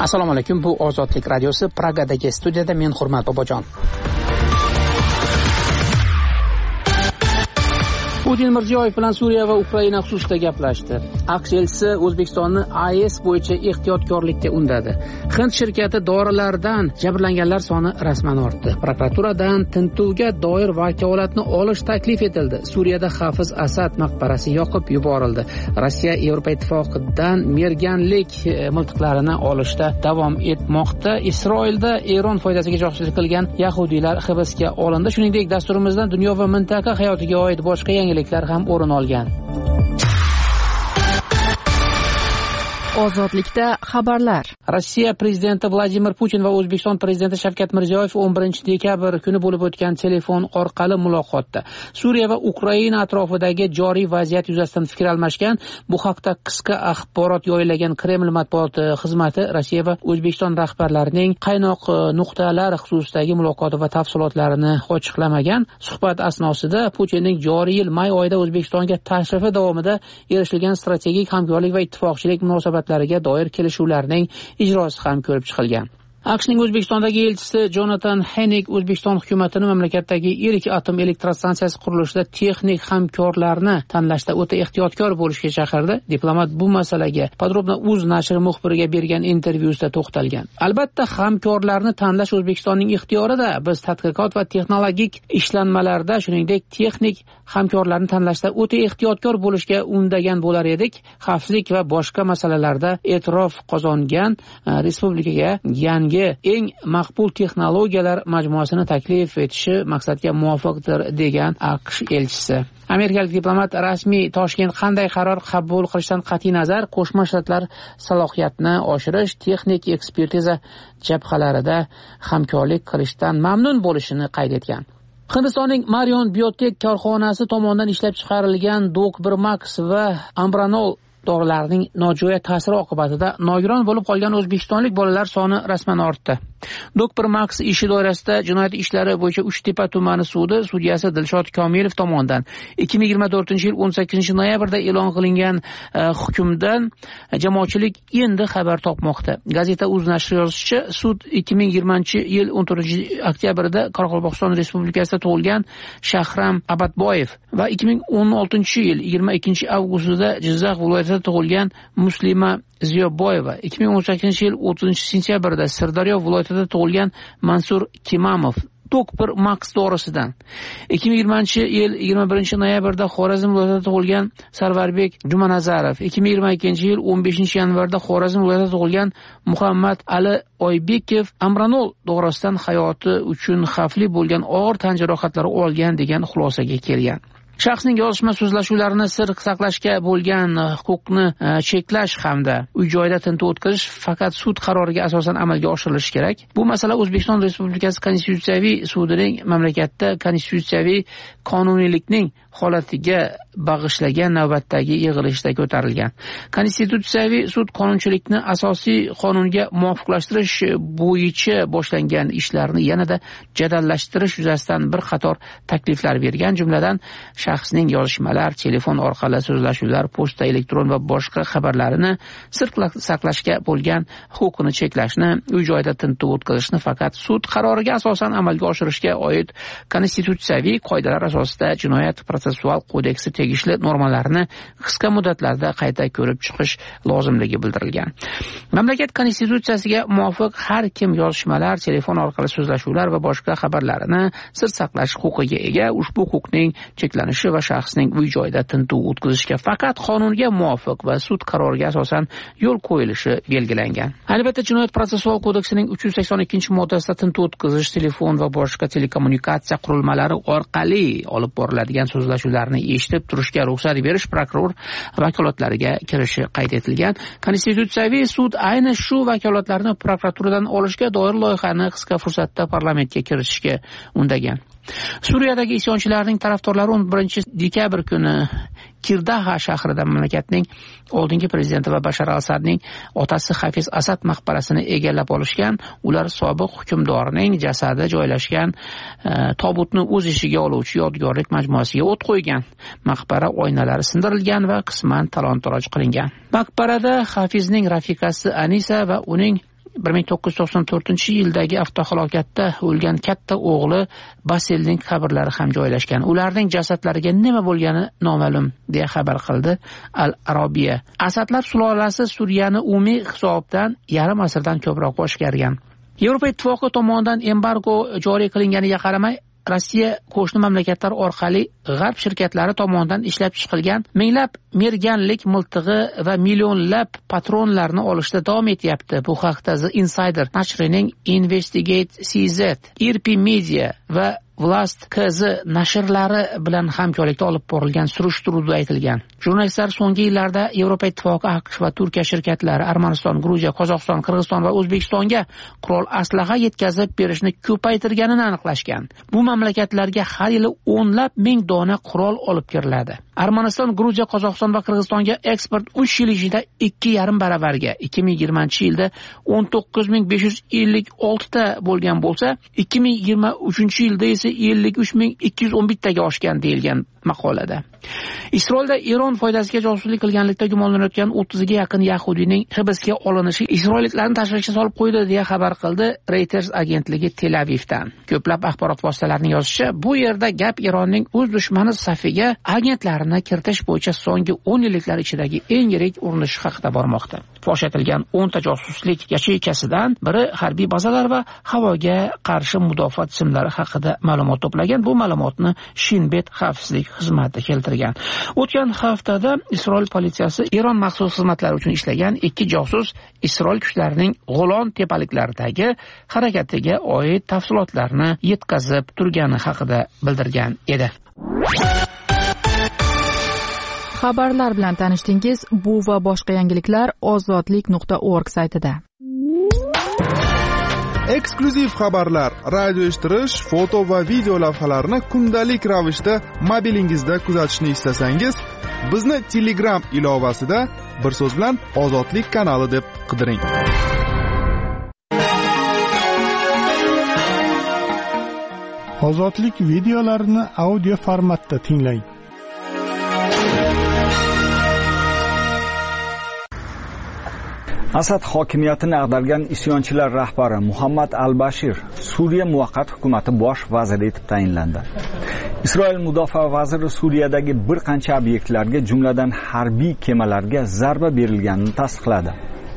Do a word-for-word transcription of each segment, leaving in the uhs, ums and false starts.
Assalomu alaykum. Bu Ozodlik radiosi Pragadagi studiyada men Hurmat Bobojon. Putin Mirziyoyev bilan Suriya va Ukraina xususida gaplashdi. AQSh elchisi O'zbekistonni A E S bo'yicha ehtiyotkorlikka undadi. Hind shirkati dorilardan jabrlanganlar soni rasman ortdi. Prokuraturadan tintuvga doir vakolatni olish taklif etildi. Suriyada Hafiz Asad maqbarasi yoqib yuborildi. Rossiya Yevropa Ittifoqidan merganlik miltiqlarini olishda davom etmoqda. Isroilda Eron foydasiga josuslik qilgan yahudiylar hibsga olindi. Shuningdek, dasturimizdan dunyo va mintaqa hayotiga oid boshqa yangiliklar ham o'rin olgan. Ozodlikda xabarlar. Rossiya prezidenti Vladimir Putin va O'zbekiston prezidenti Shavkat Mirziyoyev o'n birinchi dekabr kuni bo'lib o'tgan telefon orqali muloqotda Suriya va Ukraina atrofidagi joriy vaziyat yuzasidan fikr almashgan. Bu haqda qisqa axborot yoyilgan Kreml matbuot xizmati Rossiya va O'zbekiston rahbarlarining qaynoq nuqtalar xususidagi muloqoti va tafsilotlarini ochiqlamagan. Suhbat asnosida Putinning joriy yil may oyida O'zbekistonga tashrifi davomida erishilgan strategik hamkorlik va ittifoqchilik munosabatlariga doir kelishuvlarning ijrosi ham ko'rib chiqilgan. AQShning O'zbekistondagi elchisi Jonathan Hennig O'zbekiston hukumatini mamlakatdagi ilk atom elektrostansiyasi qurilishida texnik hamkorlarni tanlashda o'ta ehtiyotkor bo'lishga chaqirdi. Diplomat bu masalaga Podrobno uz nashri muxbiriga bergan intervyusida to'xtalgan. Albatta, hamkorlarni tanlash O'zbekistonning ixtiyorida. Biz tadqiqot va texnologik ishlanmalarda, shuningdek, texnik hamkorlarni tanlashda o'ta ehtiyotkor bo'lishga undagan bo'lar edik. Xavfsizlik va boshqa masalalarda e'tirof qozongan respublikaga yangi eng maqbul texnologiyalar majmuasini taklif etishi maqsadga muvofiqdir, degan AQSh elchisi. Amerikalik diplomat rasmiy Toshkent qanday qaror qabul qilishdan qat'iy nazar Qo'shma Shtatlar salohiyatini oshirish, texnik ekspertiza jabhalarida hamkorlik qilishdan mamnun bo'lishini qayd etgan. Hindistonning Marion Biotech korxonasi tomonidan ishlab chiqarilgan Dokbermax va Ambranol dorilarning nojo'ya ta'siri oqibatida nogiron bo'lib qolgan o'zbekistonlik bolalar soni rasman ortdi. Dokbermax ishi doirasida jinoyat ishlari bo'yicha Uchtepa tumani sudi sudyasi Dilshod Komilov tomonidan ikki ming yigirma to'rtinchi yil o'n sakkizinchi noyabrda e'lon qilingan uh, hukmdan jamoatchilik endi xabar topmoqda. Gazeta uz nashri yozishicha, sud ikki ming yigirmanchi yil o'n to'rtinchi oktyabrda Qoraqalpog'iston Respublikasida tug'ilgan Shahram Abadboyev va ikki ming o'n oltinchi yil yigirma ikkinchi avgustida Jizzax viloyatida tug'ilgan Muslima Ziyoboyeva, ikki ming o'n sakkizinchi yil o'ttizinchi sentyabrda Sirdaryo viloyatida tug'ilgan Mansur Kimamov Dokbermax dorisidan, ikki ming yigirmanchi yil yigirma birinchi noyabrda Xorazm viloyatida tug'ilgan Sarvarbek Jumanazarov, ikki ming yigirma ikkinchi yil o'n beshinchi yanvarda Xorazm viloyatida tug'ilgan Muhammad Ali Oybekov Ambranol dorisidan hayoti uchun xavfli bo'lgan og'ir tan jarohatlari olgan degan xulosaga kelgan. Shaxsning yozishma so'zlashuvlarini sir saqlashga bo'lgan huquqni cheklash hamda uy joyda tintuv o'tkazish faqat sud qaroriga asosan amalga oshirilishi kerak. Bu masala O'zbekiston Respublikasi Konstitutsiyaviy sudining mamlakatda konstitutsiyaviy qonuniylikning holatiga bag'ishlagan navbatdagi yig'ilishida ko'tarilgan. Konstitutsiyaviy sud qonunchilikni asosiy qonunga muvofiqlashtirish bo'yicha boshlangan ishlarni yanada jadallashtirish yuzasidan bir qator takliflar bergan, jumladan shaxsning yozishmalar, telefon orqali so'zlashuvlar, pochta, elektron va boshqa xabarlarini sir saqlashga bo'lgan huquqini cheklashni, uy joyda tintuv o'tkazishni faqat sud qaroriga asosan amalga oshirishga oid konstitutsiyaviy qoidalar asosida Jinoyat protsessual kodeksi tegishli normalarni qisqa muddatlarda qayta ko'rib chiqish lozimligi bildirilgan. Mamlakat konstitutsiyasiga muvofiq har kim yozishmalar, telefon orqali so'zlashuvlar va boshqa xabarlarini sir saqlash huquqiga ega. Ushbu huquqning cheklanishi va shaxsning uy joyida tintuv o'tkazishga faqat qonunga muvofiq va sud qaroriga asosan yo'l qo'yilishi belgilangan. Albatta, Jinoyat protsessual kodeksining uch yuz sakson ikkinchi moddasida tintuv o'tkazish, telefon va boshqa telekommunikatsiya qurilmalari orqali olib boriladigan so'zlashuvlarni eshitib turishga ruxsat berish prokuror vakolatlariga kirishi qayd etilgan. Konstitutsiyaviy sud ayni shu vakolatlarni prokuraturadan olishga doir loyihani qisqa fursatda parlamentga kiritishga undagan. Suriyadagi isyonchilarning tarafdorlari o'n birinchi dekabr kuni Kirdaha shahrida mamlakatning oldingi prezidenti va Bashar al-Asadning otasi Hafiz Asad maqbarasini egallab olishgan. Ular sobiq hukmdorning jasadi joylashgan e, tobutni o'z ishiga oluvchi yodgorlik majmuasiga o't qo'ygan. Maqbara oynalari sindirilgan va qisman talon-toroj qilingan. Maqbarada Hafizning rafiqasi Anisa va uning bir ming to'qqiz yuz to'qson to'rtinchi yildagi avtohalokatda o'lgan katta o'g'li Basilning qabrlari ham joylashgan. Ularning jasadlariga nima bo'lgani noma'lum, deya xabar qildi Al-Arabiya. Asadlar sulolasi Suriyani umumiy hisobdan yarim asrdan ko'proq boshqargan. Yevropa Ittifoqi tomonidan embargo joriy qilinganiga qaramay, Rossiya qo'shni mamlakatlar orqali g'arb shirkatlari tomonidan ishlab chiqilgan minglab merganlik miltig'i va millionlab patronlarni olishda davom etyapti. Bu haqda The Insider nashrining Investigate C Z, I R P Media va Vlast K Z nashrlari bilan hamkorlikda olib borilgan surishtiruvda aytilgan. Jurnalistlar so'nggi yillarda Yevropa Ittifoqi, AQSh va Turkiya shirkatlari Armaniston, Gruziya, Qozog'iston, Qirg'iziston va O'zbekistonga qurol aslaha yetkazib berishni ko'paytirganini aniqlashgan. Bu mamlakatlarga har yili o'nlab ming dona qurol olib kiriladi. Armaniston, Gruziya, Qozog'iston va Qirg'izistonga eksport uch yil ichida ikki yarim baravarga, ikki ming yigirmanchi yilda o'n to'qqiz ming besh yuz ellik olti ta bo'lgan bo'lsa, ikki ming yigirma uchinchi yilda esa ellik uch ming ikki yuz o'n bitta ga oshgan deyilgan maqolada. Isroilda Eron foydasiga josuslik qilganlikda gumonlanayotgan o'ttizga yaqin yahudiyning hibsga olinishi isroilliklarni tashvishga solib qo'ydi, deya xabar qildi Reuters agentligi Tel Avivdan. Ko'plab axborot vositalarining yozishicha, bu yerda gap Eronning o'z dushmani safiga agentlarini kiritish bo'yicha so'nggi o'n yilliklar ichidagi eng yirik urinish haqida bormoqda. Fosh etilgan o'n ta josuslik yacheykasidan biri harbiy bazalar va havoga qarshi mudofaa tizimlari haqida ma'lumot to'plagan. Bu ma'lumotni Shin Bet xavfsizlik xizmati keltirgan. O'tgan haftada Isroil politsiyasi Eron maxsus xizmatlari uchun ishlagan ikki josus Isroil kuchlarining G'olon tepaliklaridagi harakatiga oid tafsilotlarni yetkazib turgani haqida bildirgan edi. Xabarlar bilan tanishdingiz. Bu va boshqa yangiliklar ozodlik nuqta org saytida. Eksklyuziv xabarlar, radio eshittirish, foto va video lavhalarni kundalik ravishda mobilingizda kuzatishni istasangiz, bizni Telegram ilovasida bir so'z bilan Ozodlik kanali deb qidiring. Ozodlik videolarini audio formatda tinglang. Asad hokimiyatini ag'dargan isyonchilar rahbari Muhammad al-Bashir Suriya muvaqqat hukumati bosh vaziri etib tayinlandi. Isroil mudofaa vaziri Suriyadagi bir qancha obyektlarga, jumladan harbiy kemalarga zarba berilganini tasdiqladi.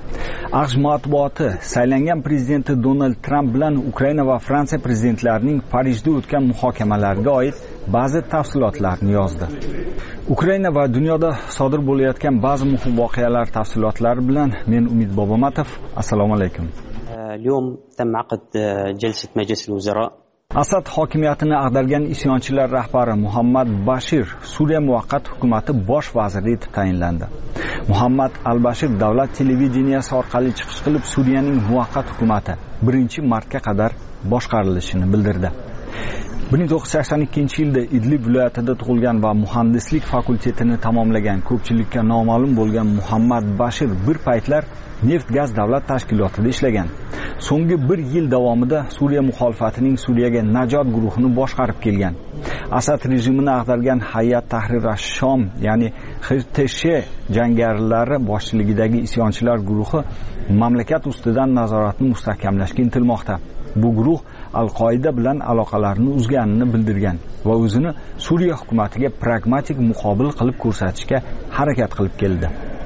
AQSh matbuoti saylangan prezidenti Donald Tramp bilan Ukraina va Fransiya prezidentlarining Parijda o'tgan muhokamalariga oid ba'zi tafsilotlarni yozdi. Ukraina va dunyoda sodir bo'layotgan ba'zi muhim voqealar tafsilotlari bilan men Umid Bobomatov. Assalomu alaykum. اليوم تم عقد جلسة مجلس الوزراء. Asad hokimiyatini ag'dargan isyonchilar rahbari Muhammad Bashir Suriya muvaqqat hukumati bosh vaziri etib tayinlandi. Muhammad al-Bashir davlat televideniyasi orqali chiqish qilib Suriyaning muvaqqat hukumati birinchi martga qadar boshqarilishini bildirdi. bir ming to'qqiz yuz sakson ikkinchi yilda Idlib viloyatida tug'ilgan va muhandislik fakultetini tamomlagan ko'pchilikka noma'lum bo'lgan Muhammad Bashir bir paytlar neft-gaz davlat tashkilotida ishlagan. So'nggi bir yil davomida Suriya muxolifatining Suriyaga najot guruhini boshqarib kelgan. Asad rejimini ag'dargan Hayat Tahrir ash-Shom, ya'ni H T Sh jangarilari boshchiligidagi isyonchilar guruhi mamlakat ustidan nazoratni mustahkamlashga intilmoqda. Bu guruh Al-Qoida bilan aloqalarini uzganini bildirgan va o'zini Suriya hukumatiga pragmatik muqobil qilib ko'rsatishga harakat qilib keldi.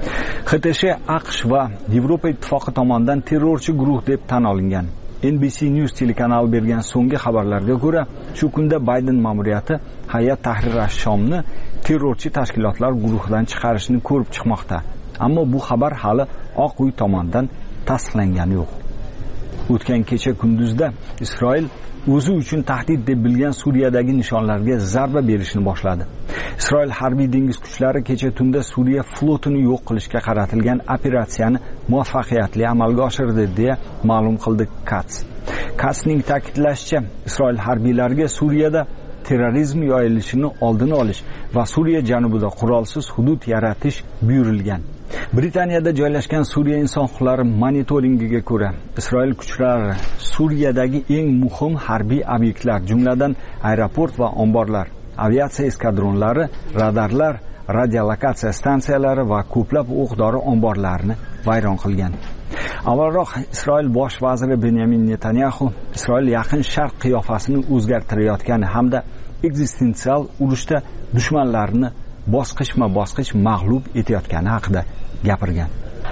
H T Sh AQSh va Yevropa Ittifoqi tomonidan terrorchi guruh deb tan olingan. N B C News telekanali bergan so'nggi xabarlarga ko'ra, shu kunda Bayden ma'muriyati Hayat Tahrir ash-Shomni terrorchi tashkilotlar guruhidan chiqarishni ko'rib chiqmoqda. Ammo bu xabar hali Oq uy tomonidan tasdiqlangani yo'q. O'tgan kecha kunduzda Isroil o'zi uchun tahdid deb bilgan Suriyadagi nishonlarga zarba berishni boshladi. Isroil harbiy dengiz kuchlari kecha tunda Suriya flotini yo'q qilishga qaratilgan operatsiyani muvaffaqiyatli amalga oshirdi, deya ma'lum qildi Katz. Katzning ta'kidlashicha, Isroil harbiylariga Suriyada terrorizm yoyilishini oldini olish va Suriya janubida qurolsiz hudud yaratish buyurilgan. Britaniyada joylashgan Suriya inson huquqlari monitoringiga ko'ra, Isroil kuchlari Suriyadagi eng muhim harbiy obyektlar, jumladan aeroport va omborlar, aviatsiya eskadronlari, radarlar, radiolokatsiya stansiyalari va ko'plab o'q-dori omborlarini vayron qilgan. Avvalroq Isroil bosh vaziri Benyamin Netanyahu Isroil yaqin sharq qiyofasini o'zgartirayotgani hamda ekzistensial urushda dushmanlarini bosqichma-bosqich mag'lub etayotgani haqida gapirgan.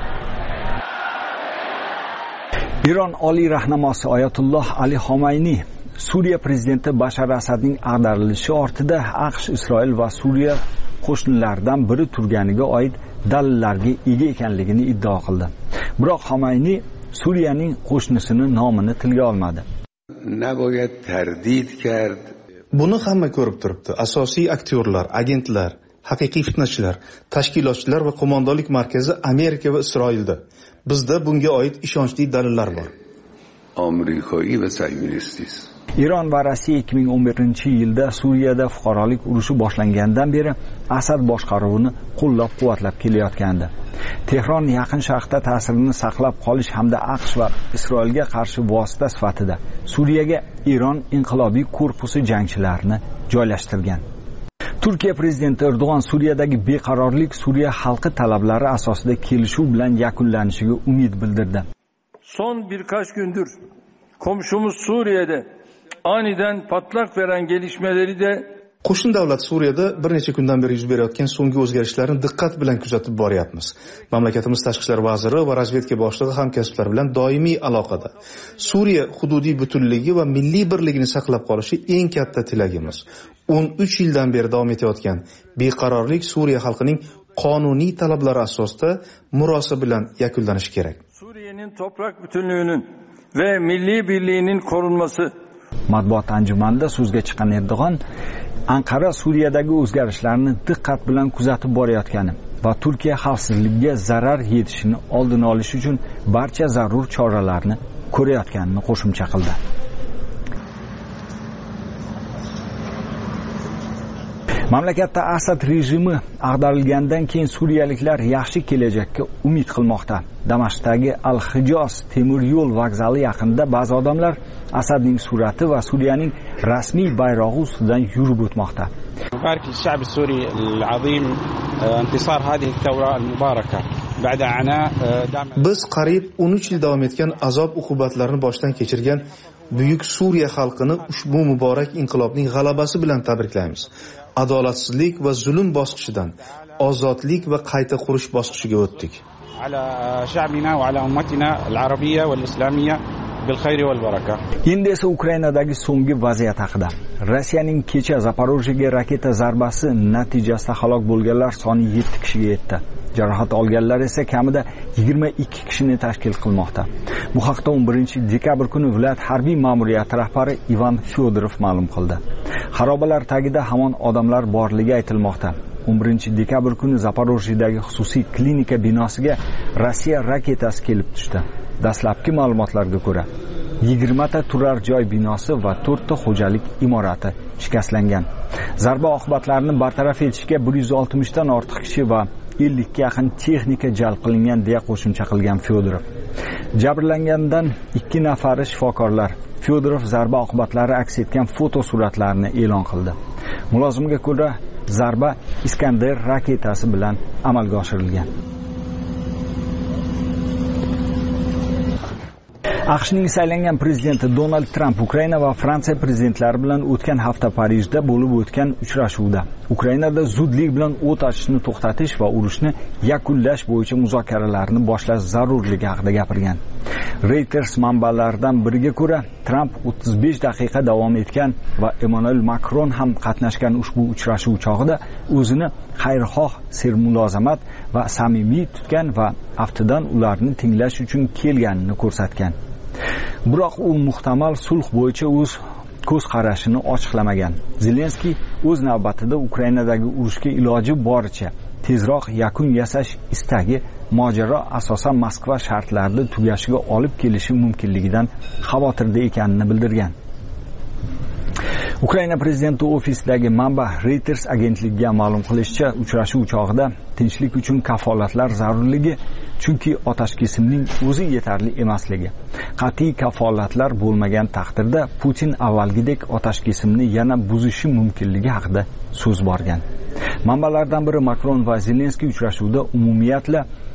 Iron oliy rahnamosi Oyatulloh Ali Xomayniy Suriya prezidenti Bashar Asadning ag'darilishi ortida AQSh, Isroil va Suriya qo'shnilaridan biri turganiga oid dalillarga ega ekanligini iddao qildi. Biroq Xomayniy Suriyaning qo'shnisining nomini tilga olmadi. Naboyad tardid kard. Buni hamma ko'rib turibdi. Asosiy aktyorlar, agentlar, haqiqiy fitnachilar, tashkilotchilar va qo'mondonlik markazi Amerika va Isroilda. Bizda bunga oid ishonchli dalillar bor. Amerikaiy va sayyonistis. Iron va Rossiya ikki ming o'n birinchi yilda Suriyada fuqarolik urushi boshlangandan beri Asad boshqaruvini qo'llab-quvvatlab kelayotgandi. Tehron yaqin sharqda ta'sirini saqlab qolish hamda AQSh va Isroilga qarshi vosita sifatida Suriyaga Iron inqilobiy korpusi jangchilarini joylashtirgan. Turkiya prezidenti Erdo'g'on Suriyadagi beqarorlik Suriya xalqi talablari asosida kelishuv bilan yakunlanishiga umid bildirdi. Son birkaç gündür komşumuz Suriye'de aniden patlak veren gelişmeleri de Qo'shni davlat Suriyada bir necha kundan beri yuz berayotgan so'nggi o'zgarishlarni diqqat bilan kuzatib boryapmiz. Mamlakatimiz tashqi ishlar vaziri va razvedka boshlig'i hamkasblar bilan doimiy aloqada. Suriya hududiy butunligi va milliy birligini saqlab qolishi eng katta tilagimiz. o'n uch yildan beri davom etayotgan beqarorlik Suriya xalqining qonuniy talablari asosida murosa bilan yakunlanishi kerak. Suriye'nin toprak bütünlüğünün ve milli birliğinin korunması. Matbuot anjumanida so'zga chiqqan Erdo'g'on Anqara Suriyadagi o'zgarishlarni diqqat bilan kuzatib borayotgani va Turkiya xavfsizligiga zarar yetishini oldini olish uchun barcha zarur choralarni ko'rayotganini qo'shimcha qildi. Mamlakatda Asad rejimi ag'darilgandan keyin suriyaliklar yaxshi kelajakka umid qilmoqda. Damashqdagi Al-Hijoz temir yo'l vokzali yaqinida ba'zi odamlar Asadning surati va Suriyaning rasmiy bayrog'i ustidan yurib o'tmoqda. Muborak al-sha'b as-suri al-azim intisar hadhihi al-thawra al-mubaraka ba'da ana Biz qariyb o'n uch yil davom etgan azob uqubatlarni boshdan kechirgan buyuk Suriya xalqini ushbu muborak inqilobning g'alabasi bilan tabriklaymiz. Adolatsizlik va zulm bosqichidan ozodlik va qayta qurish bosqichiga o'tdik. Ala sha'bina va ala ummatina al-arabiyya wal-islamiyya bil khayri wal baraka. Endi esa Ukrainadagi so'nggi vaziyat haqida. Rossiyaning kecha Zaporojyega raketa zarbasi natijasida halok bo'lganlar soni yetti kishiga yetdi. Jarohat olganlar esa kamida yigirma ikki kishini tashkil qilmoqda. Bu haqda o'n birinchi dekabr kuni viloyat harbiy ma'muriyati rahbari Ivan Fyodorov ma'lum qildi. Xarobalar tagida hamon odamlar borligi aytilmoqda. o'n birinchi dekabr kuni Zaporojyedagi xususiy klinika binosiga Rossiya raketasi kelib tushdi. Dastlabki ma'lumotlarga ko'ra, yigirma ta turar joy binosi va to'rt ta xo'jalik imorati shikastlangan. Zarba oqibatlarini bartaraf etishga bir yuz oltmish dan ortiq kishi va ellik ga yaqin texnika jalb qilingan deya qo'shimcha qilgan Fyodorov. Jabrlangandan ikki nafari shifokorlar. Fyodorov zarba oqibatlari aks etgan fotosuratlarni e'lon qildi. Mulozimga ko'ra, zarba Iskander raketasi bilan amalga oshirilgan. AQShning saylangan prezidenti Donald Trump Ukraina va Fransiya prezidentlari bilan o'tgan hafta Parijda bo'lib o'tgan uchrashuvda Ukrainada zudlik bilan o't ochishni to'xtatish va urushni yakunlash bo'yicha muzokaralarni boshlash zarurligi haqida gapirgan. Reuters manbalaridan biriga ko'ra, Trump o'ttiz besh daqiqa davom etgan va Emmanuel Macron ham qatnashgan ushbu uchrashuv chog'ida o'zini xayrixoh, sermulozamat va samimiy tutgan va aftidan ularni tinglash uchun kelganini ko'rsatgan. Biroq u muhtamal sulh bo'yicha o'z ko'z qarashini ochiqlamagan. Zelenskiy o'z navbatida Ukrainadagi urushga iloji boricha tezroq yakun yasash istagi mojaro asosan Moskva shartlarida tugashiga olib kelishi mumkinligidan xavotirda ekanini bildirgan. Ukraina prezidenti ofisidagi manba Reuters agentligiga ma'lum qilishicha, uchrashuv chog'ida tinchlik uchun kafolatlar zarurligi, chunki otash kesimning o'zi yetarli emasligi. Qat'iy kafolatlar bo'lmagan taqdirda Putin avvalgidek otash kesimni yana buzishi mumkinligi haqida so'z borgan. Manbalardan biri Macron va Zelenskiy uchrashuvda umumiyatla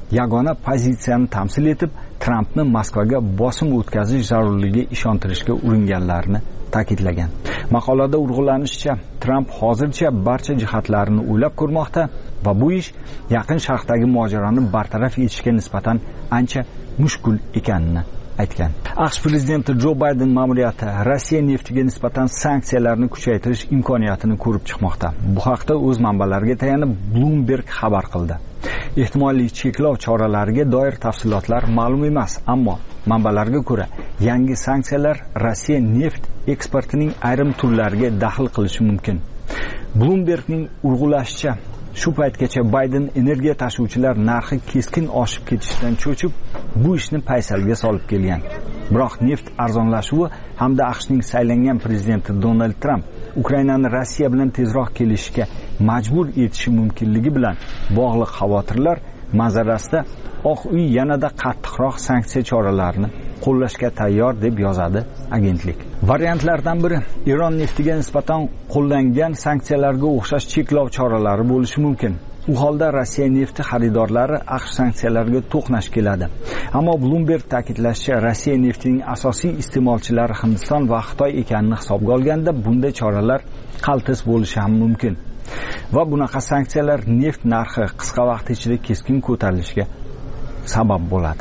yagona pozitsiyani tamsil etib, Trampni Moskvaga bosim o'tkazish zarurligiga ishontirishga uringanlarini ta'kidlagan. Maqolada urg'ulanishicha, Tramp hozircha barcha jihatlarini o'ylab ko'rmoqda va bu ish Yaqin Sharqdagi mojaroni bartaraf etishga nisbatan ancha mushkul ekanini aytgan. AQSh prezidenti Jo Bayden ma'muriyati Rossiya neftiga nisbatan sanksiyalarni kuchaytirish imkoniyatini ko'rib chiqmoqda. Bu haqda o'z manbalariga tayanib Bloomberg xabar qildi. Ehtimoliy cheklov choralariga doir tafsilotlar ma'lum emas, ammo manbalarga ko'ra, yangi sanksiyalar Rossiya neft eksportining ayrim turlariga daxl qilishi mumkin. Bloombergning urg'ulashicha, shu paytgacha Bayden energiya tashuvchilar narxi keskin oshib ketishidan cho'chib, bu ishni paysalga solib kelgan. Biroq neft arzonlashuvi hamda AQShning saylangan prezidenti Donald Trump Ukrainani Rossiya bilan tezroq kelishishga majbur etishi mumkinligi bilan bog'liq xavotirlar manzarasida Oq uy yanada qattiqroq sanksiya choralarini qo'llashga tayyor deb yozadi agentlik. Variantlardan biri Eron neftiga nisbatan qo'llangan sanksiyalarga o'xshash cheklov choralari bo'lishi mumkin. U holda Rossiya nefti xaridorlari AQSh sanksiyalarga to'qnash keladi. Ammo Bloomberg ta'kidlashicha, Rossiya neftining asosiy iste'molchilari Hindiston va Xitoy ekanini hisobga olganda, bunday choralar qaltis bo'lishi ham mumkin. Va bunaqa sanksiyalar neft narxi qisqa vaqt ichida keskin ko'tarilishiga sabab bo'ladi.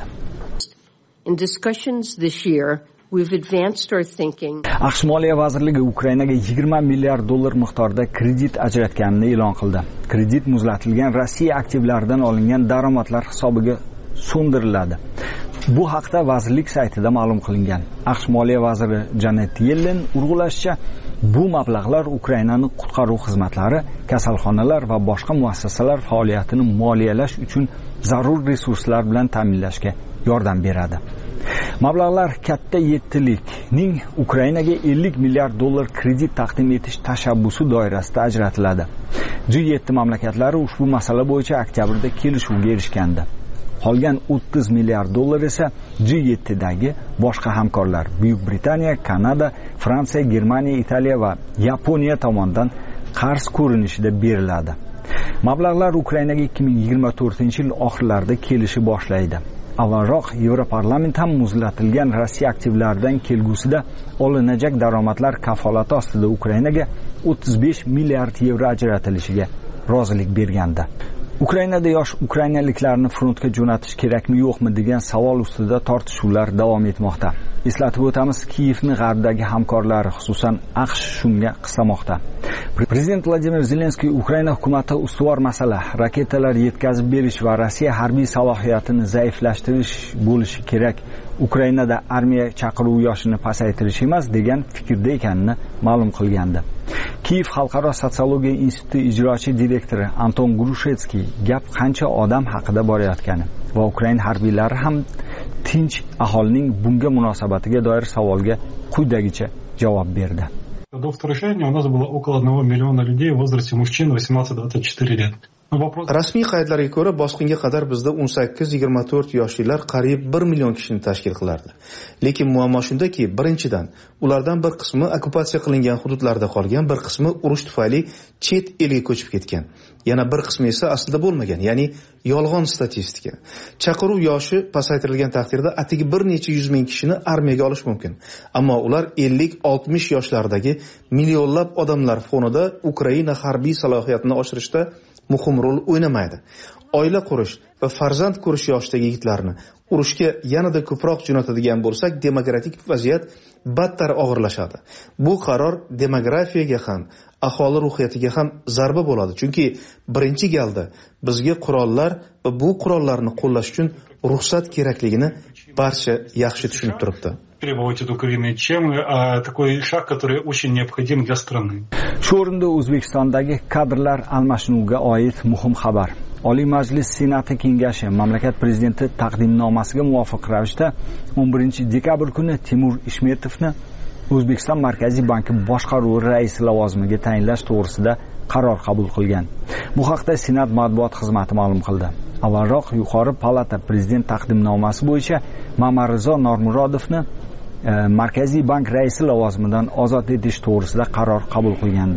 In discussions this year, we've advanced our thinking. AQSh Moliya vazirligi Ukrainaga yigirma milliard dollar miqdorida kredit ajratganini e'lon qildi. Kredit muzlatilgan Rossiya aktivlaridan olingan daromadlar hisobiga so'ndiriladi. Bu haqda vazirlik saytida ma'lum qilingan. AQSh Moliya vaziri Janet Yellen urg'ulashicha, bu mablag'lar Ukrainani qutqaruv xizmatlari, kasalxonalar va boshqa muassasalar faoliyatini moliyalash uchun zarur resurslar bilan ta'minlashga yordam beradi. Mablag'lar katta yettilikning Ukrainaga ellik milliard dollar kredit taqdim etish tashabbusi doirasida ajratiladi. G yetti mamlakatlari ushbu masala bo'yicha oktyabrda kelishuvga erishgandi. Qolgan o'ttiz milliard dollar esa G yettidagi boshqa hamkorlar Buyuk Britaniya, Kanada, Fransiya, Germaniya, Italiya va Yaponiya tomonidan qarz ko'rinishida beriladi. Mablag'lar Ukrainaga ikki ming yigirma to'rtinchi yil oxirlarida kelishi boshlaydi. Avvalroq Yevroparlament ham muzlatilgan Rossiya aktivlaridan kelgusida olinajak daromadlar kafolati ostida Ukrainaga o'ttiz besh milliard yevro ajratilishiga rozilik bergandi. Ukrainada yosh ukrainaliklarni frontga jo'natish kerakmi yo'qmi degan savol ustida tortishuvlar davom etmoqda. Eslatib o'tamiz, Kiyevni g'arbdagi hamkorlari, xususan AQSh shunga qistamoqda. Prezident Vladimir Zelenskiy Ukraina hukumati ustuvor masala raketalar yetkazib berish va Rossiya harbiy salohiyatini zaiflashtirish bo'lishi kerak. Ukrainada armiya chaqiruv yoshini pasaytirish emas degan fikrda ekanini ma'lum qilgandi. Kiyev Xalqaro sotsiologiya instituti ijrochi direktori Anton Grushetskiy gap qancha odam haqida borayotgani va Ukraina harbiylari ham tinch aholining bunga munosabatiga doir savolga quyidagicha javob berdi. До вторжения у нас было около одного миллиона людей в возрасте мужчин восемнадцать двадцать четыре лет. Rasmiy qaydlarga ko'ra, bosqinga qadar bizda o'n sakkiz yigirma to'rt yoshlilar qariyb bir million kishini tashkil qilardi. Lekin muammo shundaki, birinchidan, ulardan bir qismi okkupatsiya qilingan hududlarda qolgan, bir qismi urush tufayli chet elga ko'chib ketgan. Yana bir qismi esa aslida bo'lmagan, ya'ni yolg'on statistika. Chaqiruv yoshi pasaytirilgan taqdirda atigi bir necha yuz ming kishini armiyaga olish mumkin. Ammo ular ellik oltmish yoshlardagi millionlab odamlar fonida Ukraina harbiy salohiyatini oshirishda muhim rol o'ynamaydi. Oila qurish va farzand ko'rish yoshidagi yigitlarni urushga yanada ko'proq jo'natadigan bo'lsak, demografik vaziyat battar og'irlashadi. Bu qaror demografiyaga ham, aholi ruhiyatiga ham zarba bo'ladi. Chunki birinchi galda bizga qurollar va bu qurollarni qo'llash uchun ruxsat kerakligini barcha yaxshi tushunib turibdi. Требовать от Украины, чем а, такой шаг, который очень необходим для страны. Shu o'rinda O'zbekistondagi kadrlar almashinuviga oid muhim xabar. Oliy Majlis Senati Kengashi mamlakat prezidenti taqdimnomasiga muvofiq ravishda o'n birinchi dekabr kuni Timur Ishmetovni O'zbekiston Markaziy banki boshqaruvi raisi lavozimiga tayinlash to'g'risida qaror qabul qilgan. Bu haqda Senat matbuot xizmati ma'lum qildi. Avvalroq yuqori palata prezident taqdimnomasi bo'yicha Mamarizo Normurodovni Markaziy bank raisi lavozimidan ozod etish to'g'risida qaror qabul qilgandi.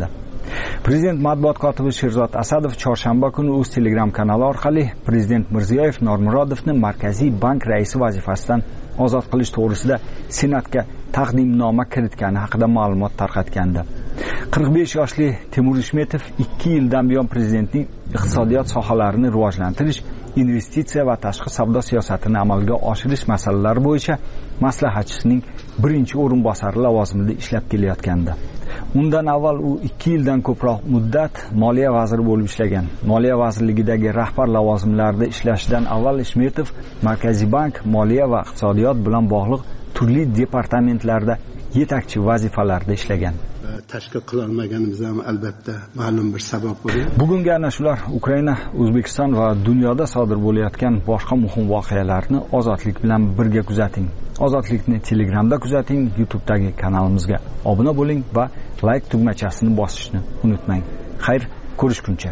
Prezident matbuot kotibi Sherzod Asadov chorshanba kuni o'z Telegram kanali orqali Prezident Mirziyoyev Normurodovni Markaziy bank raisi vazifasidan ozod qilish to'g'risida Senatga taqdimnoma kiritgani haqida ma'lumot tarqatgandi. qirq besh yoshli Temur Ishmetov ikki yildan buyon prezidentning iqtisodiyot sohalarini rivojlantirish, investitsiya va tashqi savdo siyosatini amalga oshirish masalalari bo'yicha maslahatchisining birinchi o'rinbosari lavozimida ishlab kelayotgandi. Undan avval u ikki yildan ko'proq muddat Moliya vaziri bo'lib ishlagan. Moliya vazirligidagi rahbar lavozimlarida ishlashidan avval Ishmetov Markaziy bank, moliya va iqtisodiyot bilan bog'liq turli departamentlarda yetakchi vazifalarda ishlagan. Tashkil qila olmaganimiz ham albatta ma'lum bir sabab bo'lgan. Bugungi ana shular Ukraina, O'zbekiston va dunyoda sodir bo'layotgan boshqa muhim voqealarni Ozodlik bilan birga kuzating. Ozodlikni Telegramda kuzating, YouTube'dagi kanalimizga obuna bo'ling va like tugmachasini bosishni unutmang. Xayr, ko'rishguncha.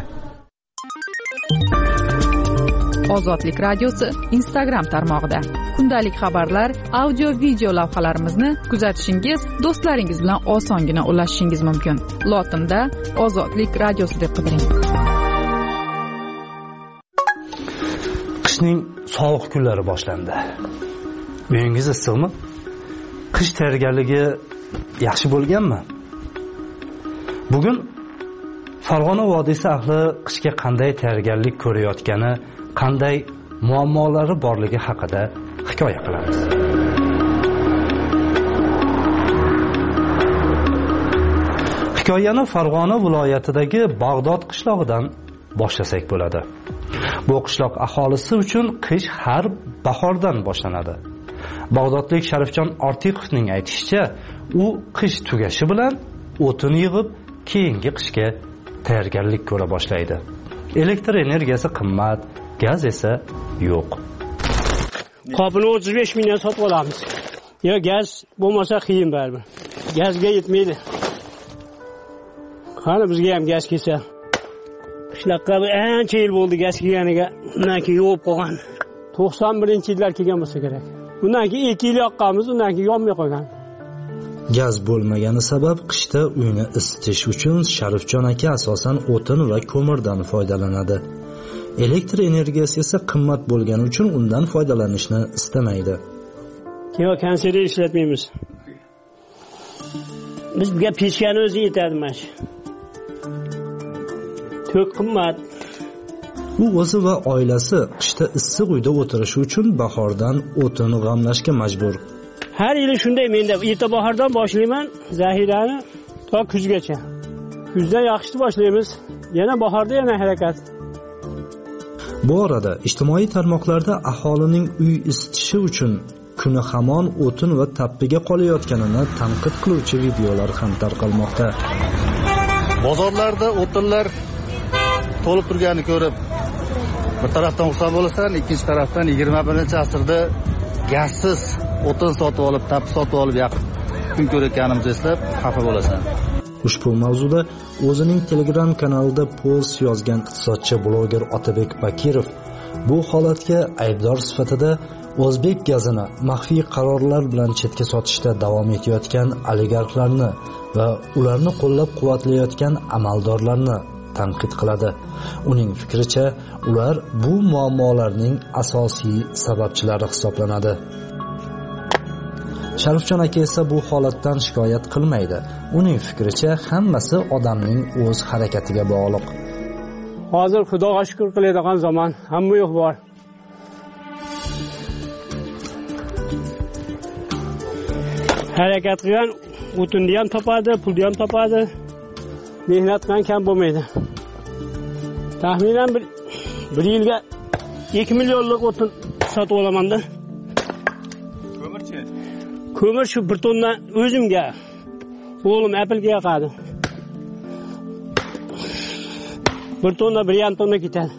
Ozodlik radiosi Instagram tarmog'ida kundalik xabarlar, audio video lavhalarimizni kuzatishingiz, do'stlaringiz bilan osongina ulashishingiz mumkin. Lotinda Ozodlik radiosi deb qidiring. Qishning sovuq kunlari boshlandi. Uyingiz issiqmi? Qish tayyorgarligi yaxshi bo'lganmi? Bugun Farg'ona vodiysi ahli qishga qanday tayyorgarlik ko'rayotgani, qanday muammolari borligi haqida hikoya qilamiz. Hikoyani Farg'ona viloyatidagi Bag'dod qishlog'idan boshlasak bo'ladi. Bu qishloq aholisi uchun qish har bahordan boshlanadi. Bag'dodlik Sharifjon Ortiqovning aytishicha, u qish tugashi bilan o'tin yig'ib, keyingi qishga tayyorgarlik ko'ra boshlaydi. Elektr energiyasi qimmat, gaz esa yo'q. Qopini o'ttiz besh mingdan sotib olamiz. Yo gaz bo'lmasa qiyin baribir. Gazga yetmaydi. Qani bizga ham gaz kelsa. Qishloqqa ancha yil bo'ldi gaz kelganiga, undan keyin yo'q qolgan. to'qson birinchi yillar kelgan bo'lsa kerak. Undan keyin ikki yil yoqqanmiz, undan keyin yonmay qolgan. Gaz bo'lmagani sabab qishda uyni isitish uchun Sharifjon aka asosan o'tin va ko'mirdan foydalanadi. Elektr energiyasi esa qimmat bo'lgani uchun undan foydalanishni istamaydi. Yo, konserni ishlatmaymiz. Bizga pechkani o'zi yetadi mash. To'q qimmat. U o'zi va oilasi qishda issiq uyda o'tirishi uchun bahordan o'tin g'amlashga majbur. Har yili shunday, menda erta bahordan boshlayman zahirani to kuzgacha. Kuzda yaxshi boshlaymiz, yana bahorda yana harakat. Bu orada ijtimoiy tarmoqlarda aholining uy isitishi uchun kuni hamon o'tin va tappiga qolayotganini tanqid qiluvchi videolar ham tarqalmoqda. Bozorlarda o'tinlar to'lib turganini ko'rib, bir tarafdan xursand bo'lasan, ikkinchi tarafdan yigirma birinchi asrda gazsiz o'tin sotib olib, tappi sotib olib yaqin kun ko'rayotganimizni eslab xafa bo'lasan. Ushbu mavzuda o'zining Telegram kanalida post yozgan iqtisodchi bloger Otabek Bakirov bu holatga aybdor sifatida O'zbek gazini maxfiy qarorlar bilan chetga sotishda davom etayotgan oligarxlarni va ularni qo'llab-quvvatlayotgan amaldorlarni tanqid qiladi. Uning fikricha, ular bu muammolarning asosiy sababchilari hisoblanadi. Sharifjon aka esa bu holatdan shikoyat qilmaydi. Uning fikricha, hammasi odamning o'z harakatiga bog'liq. Hozir Xudoga shukr qiladigan zamon, hamma yo'q bor. Harakat qilgan o'tinni ham topadi, pulni ham topadi. Mehnat bilan kam bo'lmaydi. Taxminan bir bir yilga ikki millionlik o'tin sotib olaman-da. Ko'mirchi? Ko'mir shu bir tonna o'zimga, o'g'lim Apple'ga yoqadi. Bir tonna, bir yarim tonna ketadi.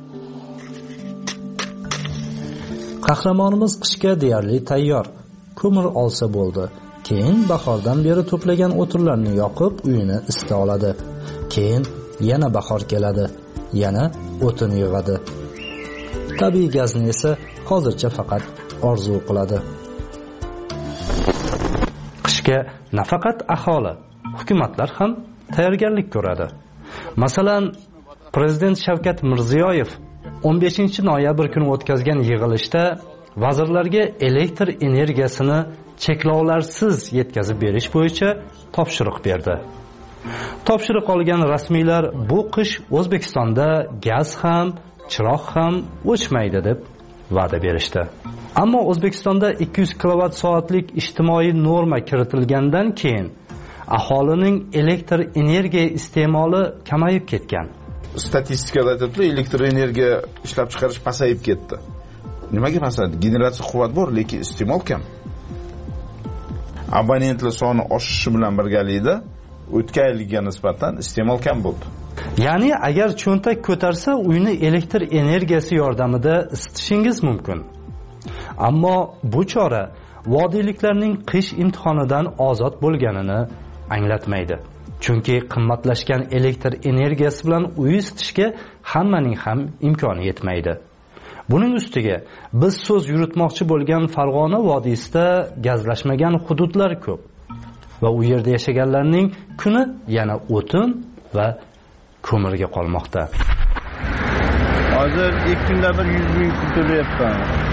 Qahramonimiz qishga deyarli tayyor. Ko'mir olsa bo'ldi. Keyin bahordan beri to'plagan o'tinlarni yoqib, uyini isita oladi. Keyin yana bahor keladi, yana o'tin yig'adi. Tabiiy gazni esa hozircha faqat orzu qiladi. Qishga nafaqat aholi, hukumatlar ham tayyorgarlik ko'radi. Masalan, Prezident Shavkat Mirziyoyev o'n beshinchi noyabr kuni o'tkazgan yig'ilishda vazirlarga elektr energiyasini cheklovlarsiz yetkazib berish bo'yicha topshiriq berdi. Topshiriq olgan rasmiylar bu qish O'zbekistonda gaz ham, chiroq ham o'chmaydi deb va'da berishdi. Ammo O'zbekistonda ikki yuz kilovatt soatlik ijtimoiy norma kiritilgandan keyin aholining elektr energiya iste'moli kamayib ketgan. Statistikada aytiladi, elektr energiya ishlab chiqarish pasayib ketdi. Nimaga pasaydi? Generatsiya quvvat bor, lekin iste'mol kam. Abonentlar soni oshishi bilan birgalikda o'tgan yilga nisbatan iste'mol kam bo'ldi. Ya'ni agar cho'ntak ko'tarsa, uyni elektr energiyasi yordamida isitishingiz mumkin. Ammo bu chora vodiyliklarning qish imtihonidan ozod bo'lganini anglatmaydi. Chunki qimmatlashgan elektr energiyasi bilan uy isitishga hammaning ham imkoni yetmaydi. Buning ustiga biz so'z yuritmoqchi bo'lgan Farg'ona vodiysida gazlashmagan hududlar ko'p va u yerda yashaganlarning kuni yana o'tin va ko'mirga qolmoqda. Hozir ikki kunda bir yuz ming pul to'layapman.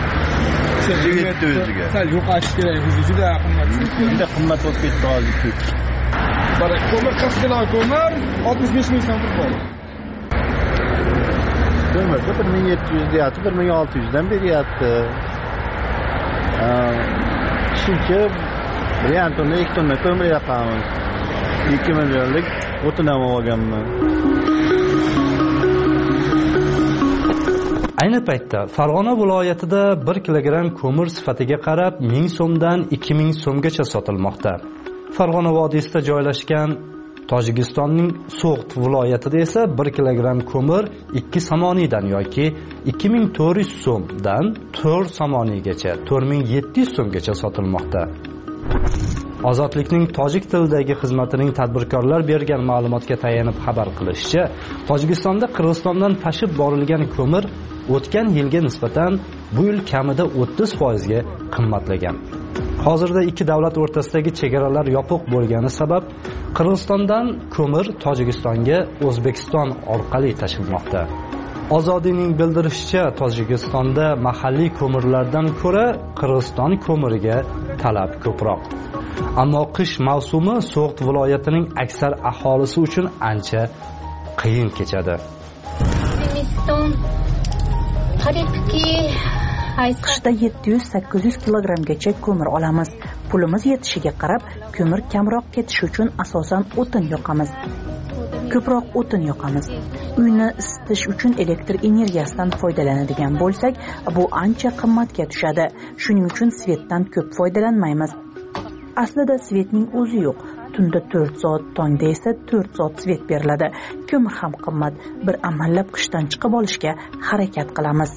Sal yo'qotish kerak, o'zi juda qimmat. Juda qimmat bo'lib ketdi hozir. Bara ko'mir qirq kilo ko'mir oltmish besh ming so'm turib qoldi. Ko'mir bir ming yetti yuz deyapti, bir ming olti yuz dan beryapti. Shuncha bir tonna ikki tonna ko'mir yoqamiz. ikki millionlik o'tin ham olganman. Ayni paytda Farg'ona viloyatida bir kilogramm ko'mir sifatiga qarab ming so'mdan ikki ming so'mgacha sotilmoqda. Farg'ona vodiysida joylashgan Tojikistonning So'g'd viloyatida esa bir kilogramm ko'mir ikki somoniydan yoki ikki ming to'rt yuz so'mdan to'rt somoniygacha, to'rt ming yetti yuz so'mgacha sotilmoqda. Ozodlikning tojik tilidagi xizmatining tadbirkorlar bergan ma'lumotga tayanib xabar qilishicha, Tojikistonda Qirg'izistondan tashib borilgan ko'mir o'tgan yilga nisbatan bu yil kamida o'ttiz foiz ga qimmatlagan. Hozirda ikki davlat o'rtasidagi chegaralar yopiq bo'lgani sabab Qirg'izistondan ko'mir Tojikistonga O'zbekiston orqali tashilmoqda. Ozodiyning bildirishicha, Tojikistonda mahalliy ko'mirlardan ko'ra Qirg'iziston ko'miriga talab ko'proq. Ammo qish mavsumi So'g'd viloyatining aksar aholisi uchun ancha qiyin kechadi. Qishda yetti yuz sakkiz yuz kilogrammgacha ko'mir olamiz. Pulimiz yetishiga qarab, ko'mir kamroq ketishi uchun asosan o'tin yoqamiz. Ko'proq o'tin yoqamiz. Uyni isitish uchun elektr energiyasidan foydalanadigan bo'lsak, bu ancha qimmatga tushadi. Shuning uchun svetdan ko'p foydalanmaymiz. Aslida svetning o'zi yo'q. Tunda to'rt soat, tongda esa to'rt soat svet beriladi. Ko'mir ham qimmat. Bir amallab qishdan chiqib olishga harakat qilamiz.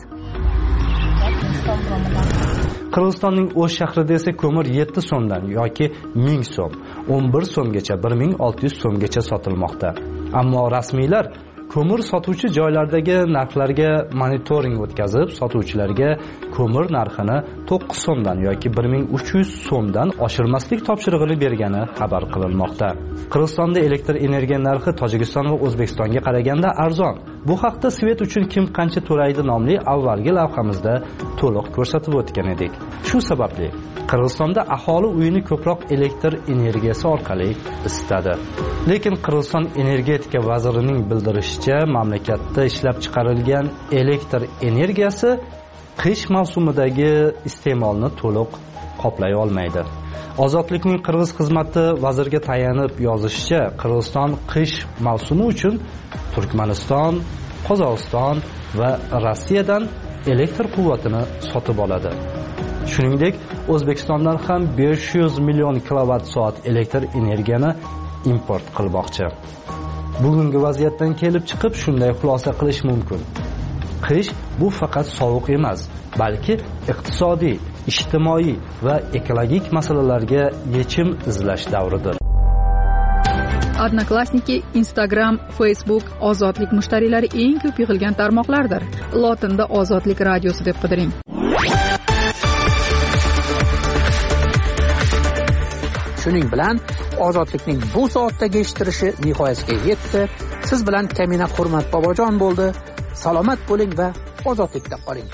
Qirg'izistonning O'sh shahrida esa ko'mir yetti so'mdan yoki ming so'm, o'n bir so'mgacha, bir ming olti yuz so'mgacha sotilmoqda. Ammo rasmiylar ko'mir sotuvchi joylardagi narxlarga monitoring o'tkazib, sotuvchilarga ko'mir narxini to'qqiz so'mdan yoki bir ming uch yuz so'mdan oshirmaslik topshirig'ini bergani xabar qilinmoqda. Qirg'izistonda elektr energiya narxi Tojikiston va O'zbekistonga qaraganda arzon. Bu haqda Svet uchun kim qancha to'laydi nomli avvalgi lavhamizda to'liq ko'rsatib o'tgan edik. Shu sababli Qirg'izistonda aholi uyini ko'proq elektr energiyasi orqali isitadi. Lekin Qirg'iziston energetika vazirining bildirishicha, mamlakatda ishlab chiqarilgan elektr energiyasi qish mavsumidagi iste'molni to'liq qoplay olmaydi. Ozodlikning qirg'iz xizmati vazirga tayanib yozishicha, Qirg'iziston qish mavsumi uchun Turkmaniston, Qozog'iston va Rossiyadan elektr quvvatini sotib oladi. Shuningdek, O'zbekistondan ham besh yuz million kilovatt soat elektr energiyani import qilmoqchi. Bugungi vaziyatdan kelib chiqib shunday xulosa qilish mumkin. Qish bu faqat sovuq emas, balki iqtisodiy, ijtimoiy va ekologik masalalarga yechim izlash davridir. Odnoklassniki, Instagram, Facebook ozodlik mushtariylari eng ko'p yig'ilgan tarmoqlardir. Lotinda Ozodlik radiosi deb qidiring. Shuning bilan ozodlikning bu soatdagi eshittirishi nihoyasiga yetdi. Siz bilan Kamina Hurmat Bobojon bo'ldi. Salomat bo'ling va ozodlikda qoling.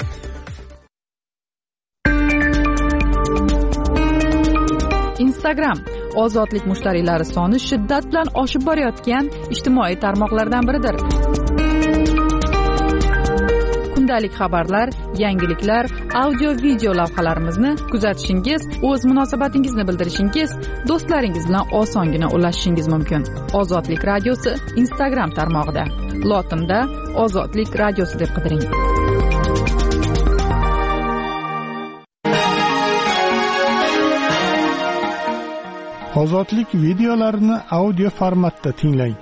Instagram ozodlik mushtariylari soni shiddat bilan oshib borayotgan ijtimoiy tarmoqlardan biridir. Kundalik xabarlar, yangiliklar, audio video lavhalarimizni kuzatishingiz, o'z munosabatingizni bildirishingiz, do'stlaringiz bilan osongina ulashishingiz mumkin. Ozodlik radiosi Instagram tarmog'ida. Lotinda Ozodlik radiosi deb qidiring. Ozodlik videolarini audio formatda tinglang.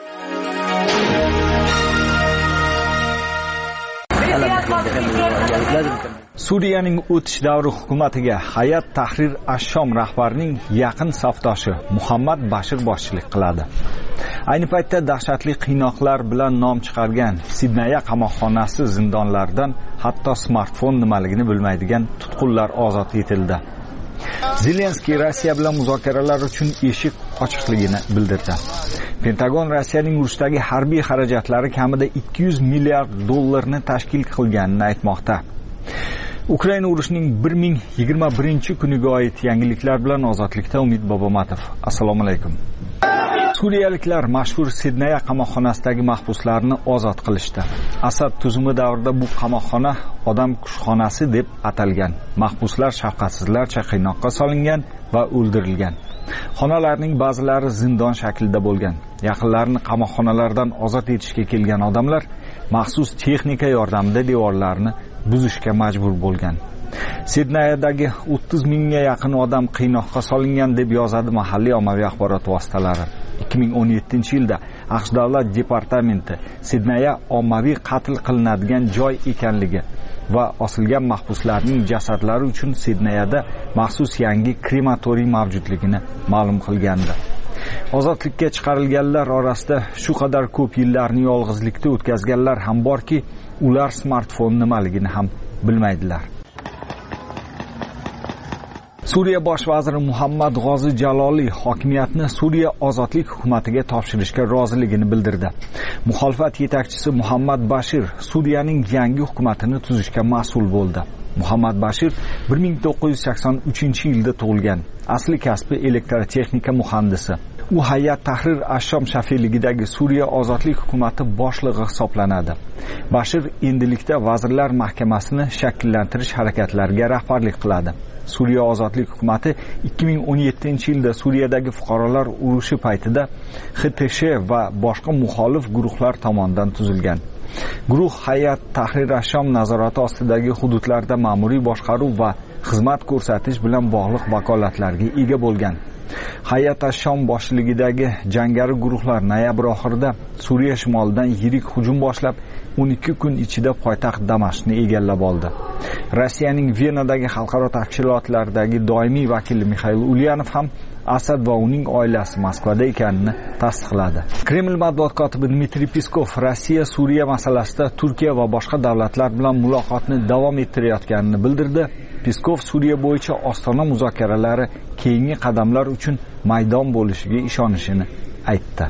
Suriyaning o'tish davri hukumatiga Hayat Tahrir ash-Shom rahbarining yaqin safdoshi Muhammad Bashir boshchilik qiladi. Ayni paytda dahshatli qiynoqlar bilan nom chiqargan Sidnaya qamoqxonasi zindonlaridan hatto smartfon nimaligini bilmaydigan tutqunlar ozod etildi. Zelenskiy Rossiya bilan muzokaralar uchun eshik ochiqligini bildirdi. Pentagon Rossiyaning urushdagi harbiy xarajatlari kamida ikki yuz milliard dollarni tashkil qilganini aytmoqda. Ukraina urushining bir ming yigirma birinchi kuniga oid yangiliklar bilan ozodlikda Umid Bobomatov. Assalomu alaykum. Suriyaliklar mashhur Sidnaya qamoqxonasidagi mahbuslarni ozod qilishdi. Asad tuzumi davrida bu qamoqxona odam kushxonasi deb atalgan. Mahbuslar shafqatsizlarcha qiynoqqa solingan va o'ldirilgan. Xonalarning ba'zilari zindon shaklida bo'lgan. Yaqinlarini qamoqxonalardan ozod etishga kelgan odamlar maxsus texnika yordamida devorlarni buzishga majbur bo'lgan. Sidnayadagi o'ttiz mingga yaqin odam qiynoqqa solingan deb yozadi mahalliy ommaviy axborot vositalari. ikki ming o'n yettinchi yilda AQSh davlat departamenti Sidnaya ommaviy qatl qilinadigan joy ekanligi va osilgan mahbuslarning jasadlari uchun Sidnayada maxsus yangi krematoriy mavjudligini ma'lum qilgandi. Ozodlikka chiqarilganlar orasida shu qadar ko'p yillarni yolg'izlikda o'tkazganlar ham borki, ular smartfon nimaligini ham bilmaydilar. Suriya bosh vaziri Muhammad G'ozi Jaloliy hokimiyatni Suriya ozodlik hukumatiga topshirishga roziligini bildirdi. Muxolifat yetakchisi Muhammad Bashir Suriyaning yangi hukumatini tuzishga mas'ul bo'ldi. Muhammad Bashir bir ming to'qqiz yuz sakson uchinchi yilda tug'ilgan. Asli kasbi elektrotexnika muhandisi. U Hayat Tahrir ash-Shom shafiyligidagi Suriya ozodlik hukumati boshlig'i hisoblanadi. Bashir endilikda vazirlar mahkamasini shakllantirish harakatlariga rahbarlik qiladi. Suriya ozodlik hukumati ikki ming o'n yettinchi yilda Suriyadagi fuqarolar urushi paytida X T Sh va boshqa muxolif guruhlar tomonidan tuzilgan. Guruh Hayat Tahrir ash-Shom nazorati ostidagi hududlarda ma'muriy boshqaruv va xizmat ko'rsatish bilan bog'liq vakolatlarga ega bo'lgan. Hayat ash-Shom boshchiligidagi jangari guruhlar noyabr oxirida Suriya shimolidan yirik hujum boshlab o'n ikki kun ichida poytaxt Damashqni egallab oldi. Rossiyaning Venadagi xalqaro tashkilotlardagi doimiy vakili Mikhail Ulyanov ham Asad va uning oilasi Moskvada ekanini tasdiqladi. Kreml matbuot kotibi Dmitriy Peskov Rossiya Suriya masalasida Turkiya va boshqa davlatlar bilan muloqotni davom ettirayotganini bildirdi. Peskov Suriya bo'yicha Ostona muzokaralari keyingi qadamlar uchun maydon bo'lishiga ishonishini aytdi.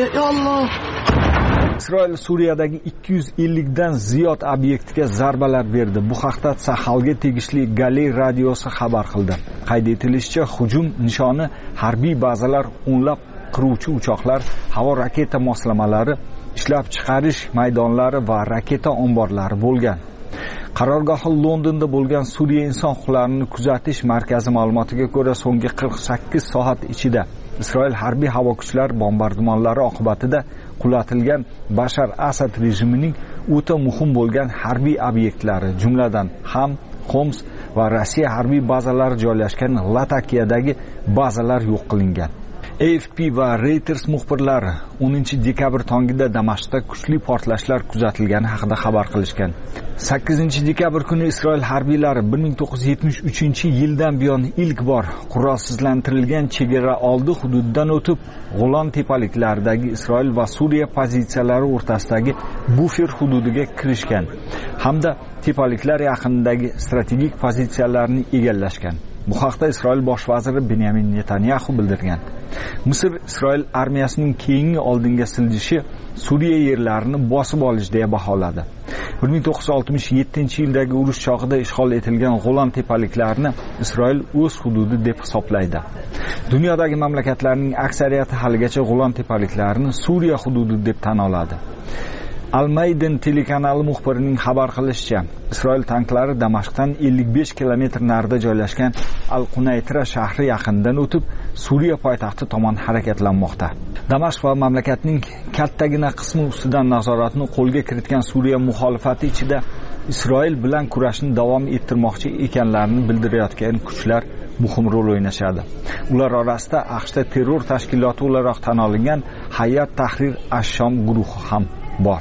Isroil Suriyadagi ikki yuz ellik dan ziyod obyektga zarbalar berdi. Bu haqda Sahalga tegishli Galey radiosi xabar qildi. Qayd etilishicha, hujum nishoni harbiy bazalar, o'nlab qiruvchi uchoqlar, havo raketa moslamalari, ishlab chiqarish maydonlari va raketa omborlari bo'lgan. Qarorgohi Londonda bo'lgan Suriya inson huquqlarini kuzatish markazi ma'lumotiga ko'ra, so'nggi qirq sakkiz soat ichida Isroil harbiy havo kuchlari bombardimonlari oqibatida qulatilgan Bashar Asad rejimining o'ta muhim bo'lgan harbiy obyektlari, jumladan Ham, Xoms va Rossiya harbiy bazalari joylashgan Latakiyadagi bazalar yo'q qilingan. A F P va Reuters muxbirlari o'ninchi dekabr tongida Damashqda kuchli portlashlar kuzatilgani haqida xabar qilishgan. sakkizinchi dekabr kuni Isroil harbiylari bir ming to'qqiz yuz yetmish uchinchi yildan buyon ilk bor qurolsizlantirilgan chegara oldi hududidan o'tib, Golan tepaliklaridagi Isroil va Suriya pozitsiyalari o'rtasidagi bufer hududiga kirishgan hamda tepaliklar yaqinidagi strategik pozitsiyalarni egallashgan. Bu haqda Isroil bosh vaziri Benyamin Netanyahu bildirgan. Misr Isroil armiyasining keyingi oldinga siljishi Suriya yerlarini bosib olish deya baholadi. bir ming to'qqiz yuz oltmish yettinchi yildagi urush chog'ida ishg'ol etilgan Golan tepaliklarini Isroil o'z hududi deb hisoblaydi. Dunyodagi mamlakatlarning aksariyati haligacha Golan tepaliklarini Suriya hududi deb tan oladi. Al-Maydin telekanali muxbirining xabar qilishicha, Isroil tanklari Damashqdan ellik besh kilometr narida joylashgan Al-Qunaytra shahri yaqinidan o'tib, Suriya poytaxti tomon harakatlanmoqda. Damashq va mamlakatning kattagina qismi ustidan nazoratni qo'lga kiritgan Suriya muxolifati ichida Isroil bilan kurashni davom ettirmoqchi ekanlarini bildirayotgan kuchlar muhim rol o'ynashadi. Ular orasida AQShda terror tashkiloti o'laroq tan olingan Hayat Tahrir ash-Shom guruhi ham bor.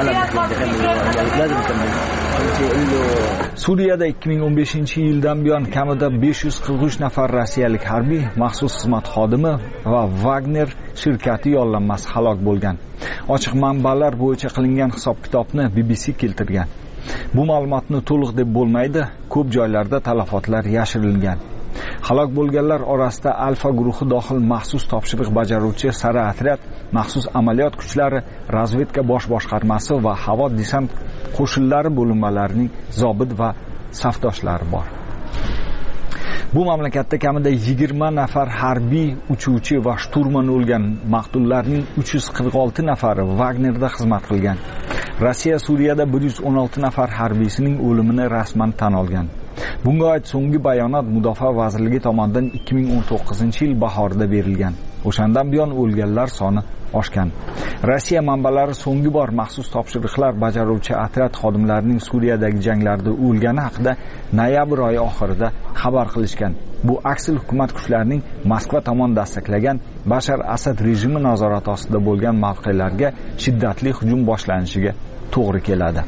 Suriyada ikki ming o'n beshinchi yildan buyon kamida besh yuz qirq uch nafar rossiyalik harbiy, maxsus xizmat xodimi va Wagner shirkati yollanmasi halok bo'lgan. Ochiq manbalar bo'yicha qilingan hisob-kitobni B B C keltirgan. Bu ma'lumotni to'liq deb bo'lmaydi, ko'p joylarda talafotlar yashirilgan. Halok bo'lganlar orasida Alfa guruhi dohil maxsus topshiriq bajaruvchi sara otryad, maxsus amaliyot kuchlari, razvedka bosh boshqarmasi va havo desant qo'shinlari bo'linmalarining zobit va safdoshlari bor. Bu mamlakatda kamida yigirma nafar harbiy uchuvchi va shturman o'lgan, maqtullarning uch yuz qirq olti nafari Wagnerda xizmat qilgan. Rossiya Suriyada bir yuz o'n olti nafar harbiysining o'limini rasman tan olgan. Bunga oid so'nggi bayonot Mudofaa vazirligi tomonidan ikki ming o'n to'qqizinchi yil bahorida berilgan. O'shandan buyon o'lganlar soni oshgan. Rossiya manbalari so'nggi bor maxsus topshiriqlar bajaruvchi otryad xodimlarining Suriyadagi janglarda o'lgani haqida noyabr oyi oxirida xabar qilishgan. Bu aksil hukumat kuchlarining Moskva tomon dastaklagan Bashar Asad rejimi nazorati ostida bo'lgan mavqelarga shiddatli hujum boshlanishiga to'g'ri keladi.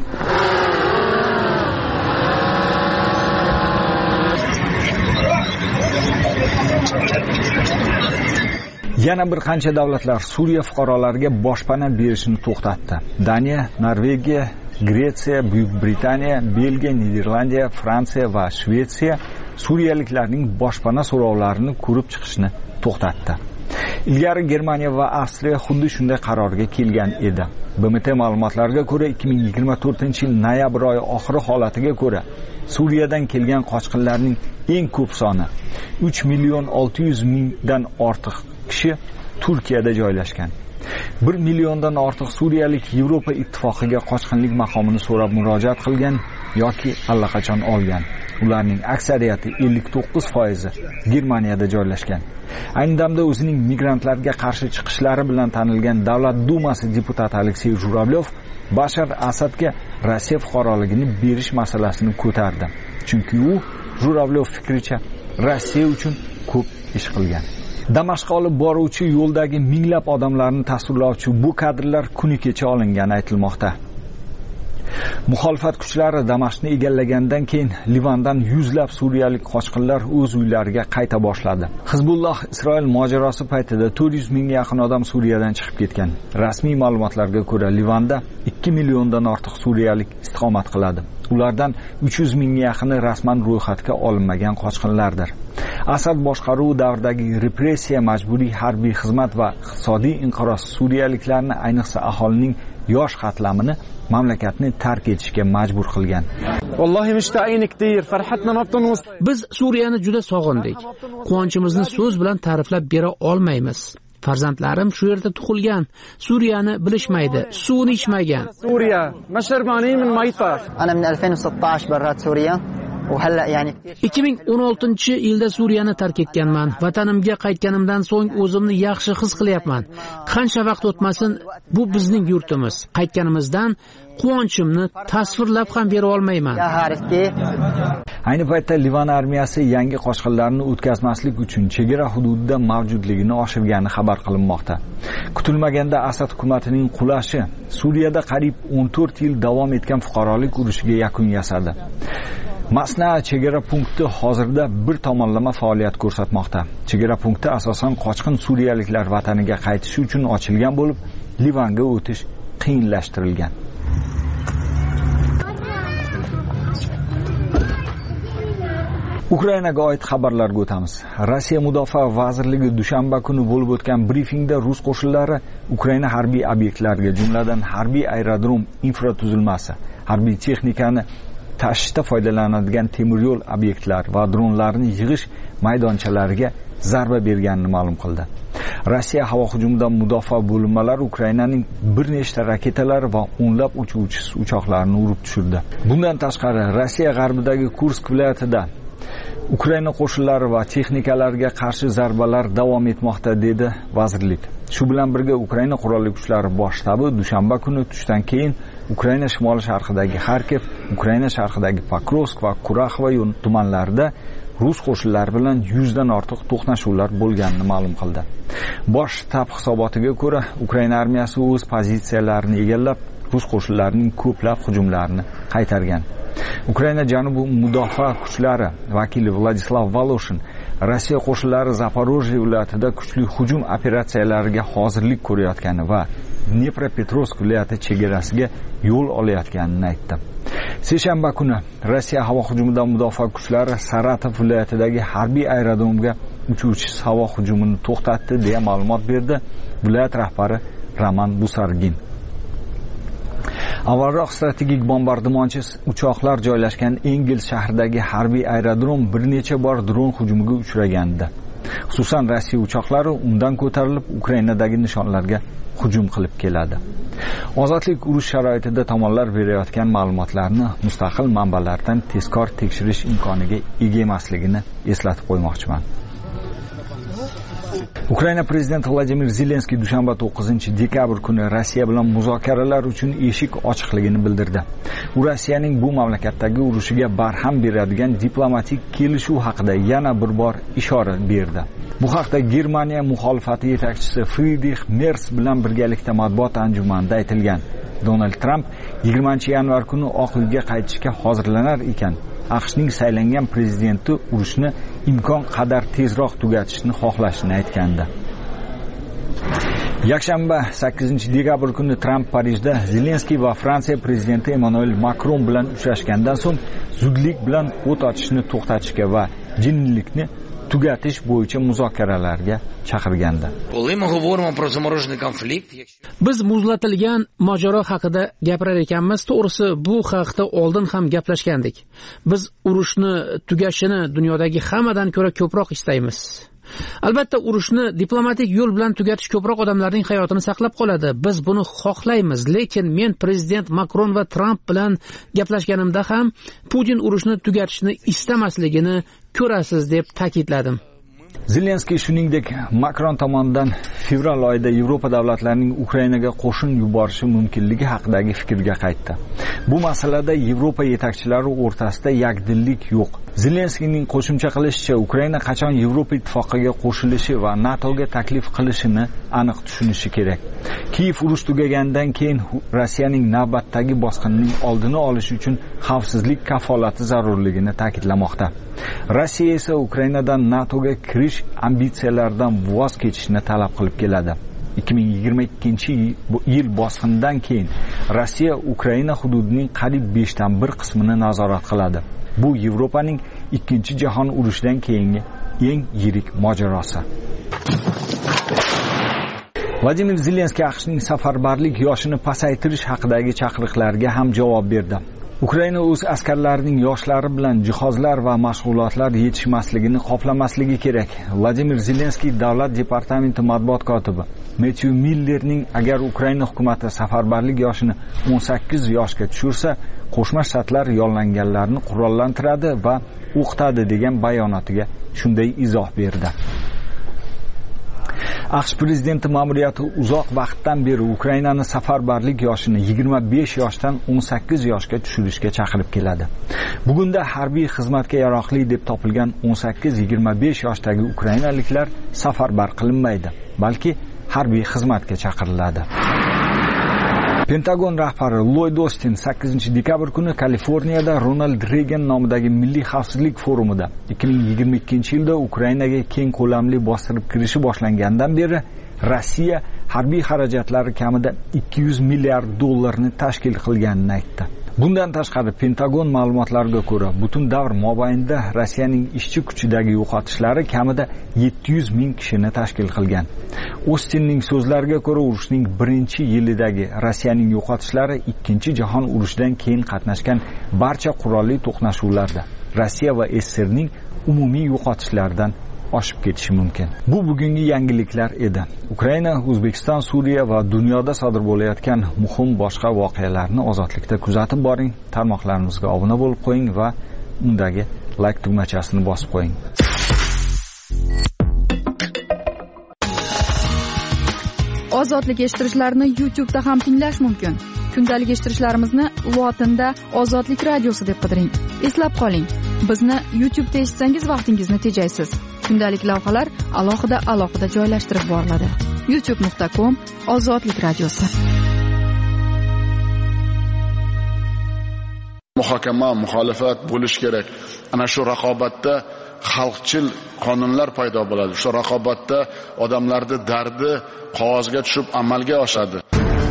Yana bir qancha davlatlar Suriya fuqarolariga boshpana berishni to'xtatdi. Daniya, Norvegiya, Gretsiya, Buyuk Britaniya, Belgiya, Niderlandiya, Fransiya va Shvetsiya suriyaliklarning boshpana so'rovlarini ko'rib chiqishni to'xtatdi. Ilgari Germaniya va Avstriya xuddi shunday qarorga kelgan edi. B M T ma'lumotlariga ko'ra ikki ming yigirma to'rtinchi yil noyabr oyi oxiri holatiga ko'ra Suriyadan kelgan qochqinlarning eng ko'p soni uch million olti yuz mingdan ortiq kishi Turkiyada joylashgan. bir milliondan ortiq suriyalik Yevropa ittifoqiga qochqinlik maqomini so'rab murojaat qilgan yoki allaqachon olgan. Ularning aksariyati ellik to'qqiz foizi Germaniyada joylashgan. Ayni damda o'zining migrantlarga qarshi chiqishlari bilan tanilgan Davlat Dumasi deputati Aleksey Juravyov Bashar Asadga Rossiya fuqaroligini berish masalasini ko'tardi. Chunki u Juravyov fikricha Rossiya uchun ko'p ish qilgan. Damashqqa olib boruvchi yo'ldagi minglab odamlarni tasvirlovchi bu kadrlar kuni kecha olingani aytilmoqda. Muxolifat kuchlari Damashqni egallagandan keyin Livandan yuzlab suriyalik qochqinlar o'z uylariga qayta boshladi. Hizbulloh Isroil mojarosi paytida to'rt yuz mingga yaqin odam Suriyadan chiqib ketgan. Rasmiy ma'lumotlarga ko'ra Livanda ikki milliondan ortiq suriyalik istiqomat qiladi. Ulardan uch yuz mingga yaqini rasman ro'yxatga olinmagan qochqinlardir. Asad boshqaruvi davridagi repressiya, majburiy harbiy xizmat va iqtisodiy inqiroz suriyaliklarni, ayniqsa aholining yosh qatlamini mamlakatni tark etishga majbur qilgan. Biz Suriyani juda sog'indik. Quvonchimizni so'z bilan ta'riflab bera olmaymiz. Farzandlarim shu yerda tug'ilgan. Suriyani bilishmaydi, suvini ichmagan. Suriya, masharmani min mayta. Ana min alfin va sittosh barrat Suriya. ikki ming o'n oltinchi yilda Suriyani tark etganman. Vatanimga qaytganimdan so'ng o'zimni yaxshi his qilyapman. Qancha vaqt o'tmasin, bu bizning yurtimiz. Qaytganimizdan quvonchimni tasvirlab ham bera olmayman. Ayni paytda Livan armiyasi yangi qochqinlarni o'tkazmaslik uchun chegara hududida mavjudligini oshirgani xabar qilinmoqda. Kutilmaganda Asad hukumatining qulashi Suriyada qariyb o'n to'rt yil davom etgan fuqarolik urushiga yakun yasadi. Masna chegara punkti hozirda bir tomonlama faoliyat ko'rsatmoqda. Chegara punkti asosan qochqin suriyaliklar vataniga qaytishi uchun ochilgan bo'lib, Livanga o'tish qiyinlashtirilgan. Ukrainaga oid xabarlarga o'tamiz. Rossiya Mudofaa vazirligi dushanba kuni bo'lib o'tgan brifingda rus qo'shinlari Ukraina harbiy obyektlariga, jumladan harbiy aerodrom infratuzilmasi, harbiy texnikani tashishda foydalanadigan temir yo'l obyektlar va dronlarni yig'ish maydonchalariga zarba berganini ma'lum qildi. Rossiya havo hujumidan mudofaa bo'linmalari Ukrainaning bir nechta raketalari va o'nlab uchuvchi uchoqlarini urib tushirdi. Bundan tashqari, Rossiya g'arbidagi Kursk viloyatida Ukraina qo'shinlari va texnikalariga qarshi zarbalar davom etmoqda, dedi vazirlik. Shu bilan birga Ukraina qurolli kuchlari bosh shtabi dushanba kuni tushdan keyin Ukraina shimoli sharqidagi Xarkiv, Ukraina sharqidagi Pokrovsk va Kuraxova tumanlarida rus qo'shinlari bilan yuzdan ortiq to'qnashuvlar bo'lganini ma'lum qildi. Bosh shtab hisobotiga ko'ra, Ukraina armiyasi o'z pozitsiyalarini egallab, rus qo'shinlarining ko'plab hujumlarini qaytargan. Ukraina janubiy mudofaa kuchlari vakili Vladislav Voloshin Rossiya qo'shinlari Zaporojye viloyatida kuchli hujum operatsiyalariga hozirlik ko'rayotgani va Dnepropetrovsk viloyati chegarasiga yo'l olayotganini aytdi. Seshanba kuni Rossiya havo hujumidan mudofaa kuchlari Saratov viloyatidagi harbiy aerodromga uchuvchi havo hujumini to'xtatdi deya ma'lumot berdi viloyat rahbari Roman Busargin. Avvalroq strategik bombardimonchi uchoqlar joylashgan Engels shahridagi harbiy aerodrom bir necha bor dron hujumiga uchragandi. Xususan, Rossiya uchoqlari undan ko'tarilib Ukrainadagi nishonlarga hujum qilib keladi. Ozodlik urush sharoitida tomonlar berayotgan ma'lumotlarni mustaqil manbalardan tezkor tekshirish imkoniga ega emasligini eslatib qo'ymoqchiman. Ukraina prezidenti Vladimir Zelenskiy dushanba to'qqizinchi dekabr kuni Rossiya bilan muzokaralar uchun eshik ochiqligini bildirdi. U Rossiyaning bu mamlakatdagi urushiga barham beradigan diplomatik kelishuv haqida yana bir bor ishora berdi. Bu haqda Germaniya muxolifati yetakchisi Friedrich Merz bilan birgalikda matbuot anjumanida aytilgan. Donald Trump yigirmanchi yanvar kuni Oq uyga qaytishga hozirlanar ekan. AQShning saylangan prezidenti urushni imkon qadar tezroq tugatishni xohlashini aytgandi. Yakshanba sakkizinchi dekabr kuni Trump Parijda Zelenskiy va Fransiya prezidenti Emmanuel Macron bilan uchrashgandan so'ng zudlik bilan o't ochishni to'xtatishga va jinnilikni tugatish bo'yicha muzokaralarga chaqirgandi. Biz muzlatilgan mojaro haqida gapirar ekanmiz. To'g'risi, bu haqda oldin ham gaplashgandik. Biz urushni tugashini dunyodagi hammadan ko'ra ko'proq istaymiz. Albatta, urushni diplomatik yo'l bilan tugatish ko'proq odamlarning hayotini saqlab qoladi. Biz buni xohlaymiz, lekin men prezident Makron va Trump bilan gaplashganimda ham Putin urushni tugatishni istamasligini ko'rasiz deb ta'kidladim. Zelenskiy shuningdek Makron tomonidan fevral oyida Yevropa davlatlarining Ukrainaga qo'shin yuborishi mumkinligi haqidagi fikrga qaytdi. Bu masalada Yevropa yetakchilari o'rtasida yakdillik yo'q. Zelenskiyning qo'shimcha qilishicha, Ukraina qachon Yevropa ittifoqiga qo'shilishi va NATOga taklif qilishini aniq tushunishi kerak. Kiyev urush tugagandan keyin Rossiyaning navbatdagi bosqinining oldini olish uchun xavfsizlik kafolati zarurligini ta'kidlamoqda. Rossiya esa Ukrainadan NATOga kirish ambitsiyalaridan voz kechishni talab qilib keladi. ikki ming yigirma ikkinchi yil bosqinidan keyin Rossiya Ukraina hududining qariyb beshdan bir qismini nazorat qiladi. Bu Yevropaning ikkinchi jahon urushidan keyingi eng yirik mojarosi. Vladimir Zelenskiy AQShning safarbarlik yoshini pasaytirish haqidagi chaqiriqlarga ham javob berdi. Ukraina o'z askarlarining yoshlari bilan jihozlar va mashg'ulotlar yetishmasligini qoplamasligi kerak. Vladimir Zelenskiy davlat departamenti matbuot kotibi Matthew Millerning agar Ukraina hukumati safarbarlik yoshini o'n sakkiz yoshga tushirsa, Qo'shma Shtatlar yollanganlarni qurollantiradi va o'qitadi degan bayonotiga shunday izoh berdi. AQSh prezidenti ma'muriyati uzoq vaqtdan beri Ukrainani safarbarlik yoshini yigirma besh yoshdan o'n sakkiz yoshga tushirishga chaqirib keladi. Bugunda harbiy xizmatga yaroqli deb topilgan o'n sakkiz yigirma besh yoshdagi ukrainaliklar safarbar qilinmaydi, balki harbiy xizmatga chaqiriladi. Pentagon rahbari Lloyd Austin sakkizinchi dekabr kuni Kaliforniyada Ronald Reagan nomidagi Milliy xavfsizlik forumida ikki ming yigirma ikkinchi yilda Ukrainaga keng ko'lamli bostirib kirishi boshlangandan beri Rossiya harbiy xarajatlari kamida ikki yuz milliard dollarni tashkil qilganini aytdi. Bundan tashqari Pentagon ma'lumotlariga ko'ra, butun davr mobaynida Rossiyaning ishchi kuchidagi yo'qotishlari kamida yetti yuz ming kishini tashkil qilgan. Ostinning so'zlariga ko'ra, urushning birinchi yilidagi Rossiyaning yo'qotishlari Ikkinchi jahon urushidan keyin qatnashgan barcha qurolli to'qnashuvlarda Rossiya va S S S Rning umumiy yo'qotishlaridan oshib ketishi mumkin. Bu bugungi yangiliklar edi. Ukraina, O'zbekiston, Suriya va dunyoda sodir bo'layotgan muhim boshqa voqealarni ozodlikda kuzatib boring. Tarmoqlarimizga obuna bo'lib qo'ying va undagi like tugmachasini bosib qo'ying. Ozodlik eshittirishlarni YouTube da ham tinglash mumkin. Kundalik eshittirishlarimizni lotinda Ozodlik radiosi deb qidiring. Eslab qoling, bizni YouTube da eshitsangiz vaqtingizni tejaysiz. Kundalik lavhalar alohida alohida joylashtirib boriladi. youtube nuqta com Ozodlik radiosi. Muhokama, muxolifat bo'lish kerak. Ana shu raqobatda xalqchil qonunlar paydo bo'ladi. Shu raqobatda odamlarning dardi qog'ozga tushib amalga oshadi.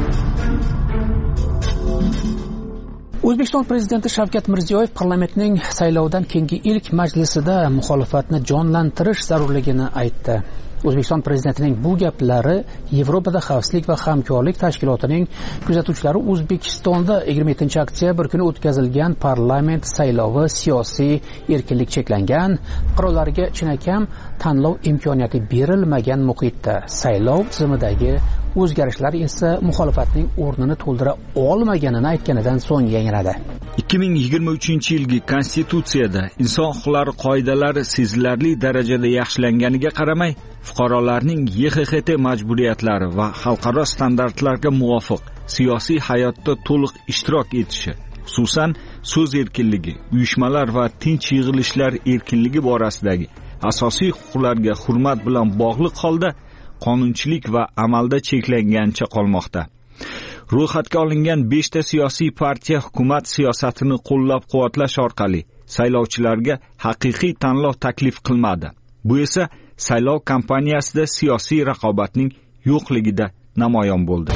O'zbekiston prezidenti Shavkat Mirziyoyev parlamentning saylovdan keyingi ilk majlisida muxolifatni jonlantirish zarurligini aytdi. O'zbekiston prezidentining bu gaplari Yevropada xavfsizlik va hamkorlik tashkilotining kuzatuvchilari O'zbekistonda yigirma yettinchi oktyabr kuni o'tkazilgan parlament saylovi siyosiy erkinlik cheklangan, qirollarga chinakam tanlov imkoniyati berilmagan muhitda saylov tizimidagi o'zgarishlar esa muxolifatning o'rnini to'ldira olmaganini aytganidan so'ng yangradi. ikki ming yigirma uchinchi yilgi konstitutsiyada inson huquqlari qoidalari sezilarli darajada yaxshilanganiga qaramay, fuqarolarning Y X X T majburiyatlari va xalqaro standartlarga muvofiq siyosiy hayotda to'liq ishtirok etishi, xususan so'z erkinligi, uyushmalar va tinch yig'ilishlar erkinligi borasidagi asosiy huquqlarga hurmat bilan bog'liq holda qonunchilik va amalda cheklangancha qolmoqda. Ro'yxatga olingan beshta siyosiy partiya hukumat siyosatini qo'llab-quvvatlash orqali saylovchilarga haqiqiy tanlov taklif qilmadi. Bu esa saylov kampaniyasida siyosiy raqobatning yo'qligida namoyon bo'ldi.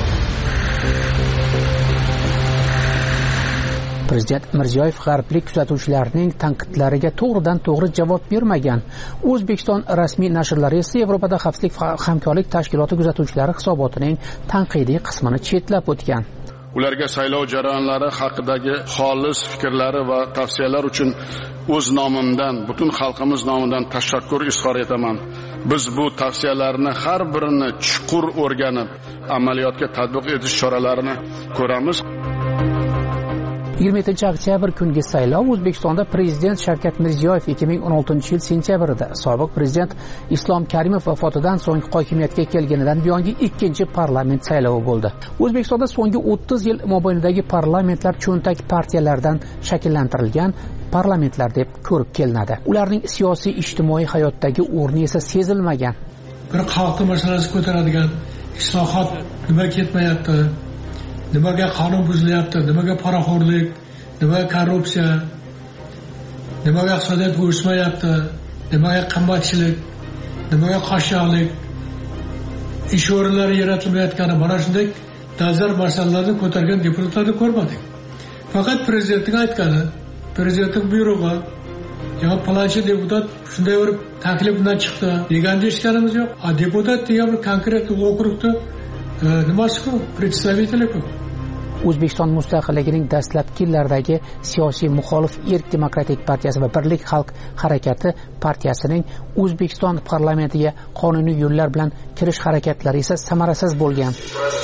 Prezident Mirziyoyev g'arblik kuzatuvchilarning tanqidlariga to'g'ridan to'g'ri javob bermagan. O'zbekiston rasmiy nashrlari esa Yevropada xavfsizlik va hamkorlik tashkiloti kuzatuvchilari hisobotining tanqidiy qismini chetlab o'tgan. Ularga saylov jarayonlari haqidagi xolis fikrlari va tavsiyalar uchun o'z nomimdan, butun xalqimiz nomidan tashakkur izhor etaman. Biz bu tavsiyalarni har birini chuqur o'rganib, amaliyotga tatbiq etish choralarini ko'ramiz. yigirma yettinchi oktyabr kungi saylov O'zbekistonda prezident Shavkat Mirziyoyev ikki ming o'n oltinchi yil sentyabrida sobiq prezident Islom Karimov vafotidan so'ng hokimiyatga kelganidan buyongi ikkinchi parlament saylovi bo'ldi. O'zbekistonda so'nggi o'ttiz yil mobaynidagi parlamentlar cho'ntak partiyalardan shakllantirilgan parlamentlar deb ko'rib kelinadi. Ularning siyosiy ijtimoiy hayotdagi o'rni esa sezilmagan. Bir xalqning masalasi ko'taradigan islohot nima ketmayapti? Nimaga qonun buzilyapti, nimaga poraxo'rlik, nimaga korrupsiya, nimaga iqtisodiyot o'smayapti, nimaga qimmatchilik, nimaga qashshoqlik, ish o'rinlari yaratilmayotgani, mana shunday dolzarb masalalarni ko'targan deputatlarni ko'rmadik. Faqat prezidentning aytgani, prezidentning buyrug'i, yo palonchi deputat shunday bir taklif bilan chiqdi deganni eshitganimiz yo'q. A deputat degan bir konkret okrugda nimasi-ku, представители-ku. O'zbekiston mustaqilligining dastlabki yillaridagi siyosiy muxolif Erk demokratik partiyasi va Birlik xalq harakati partiyasining O'zbekiston parlamentiga qonuniy yo'llar bilan kirish harakatlari esa samarasiz bo'lgan.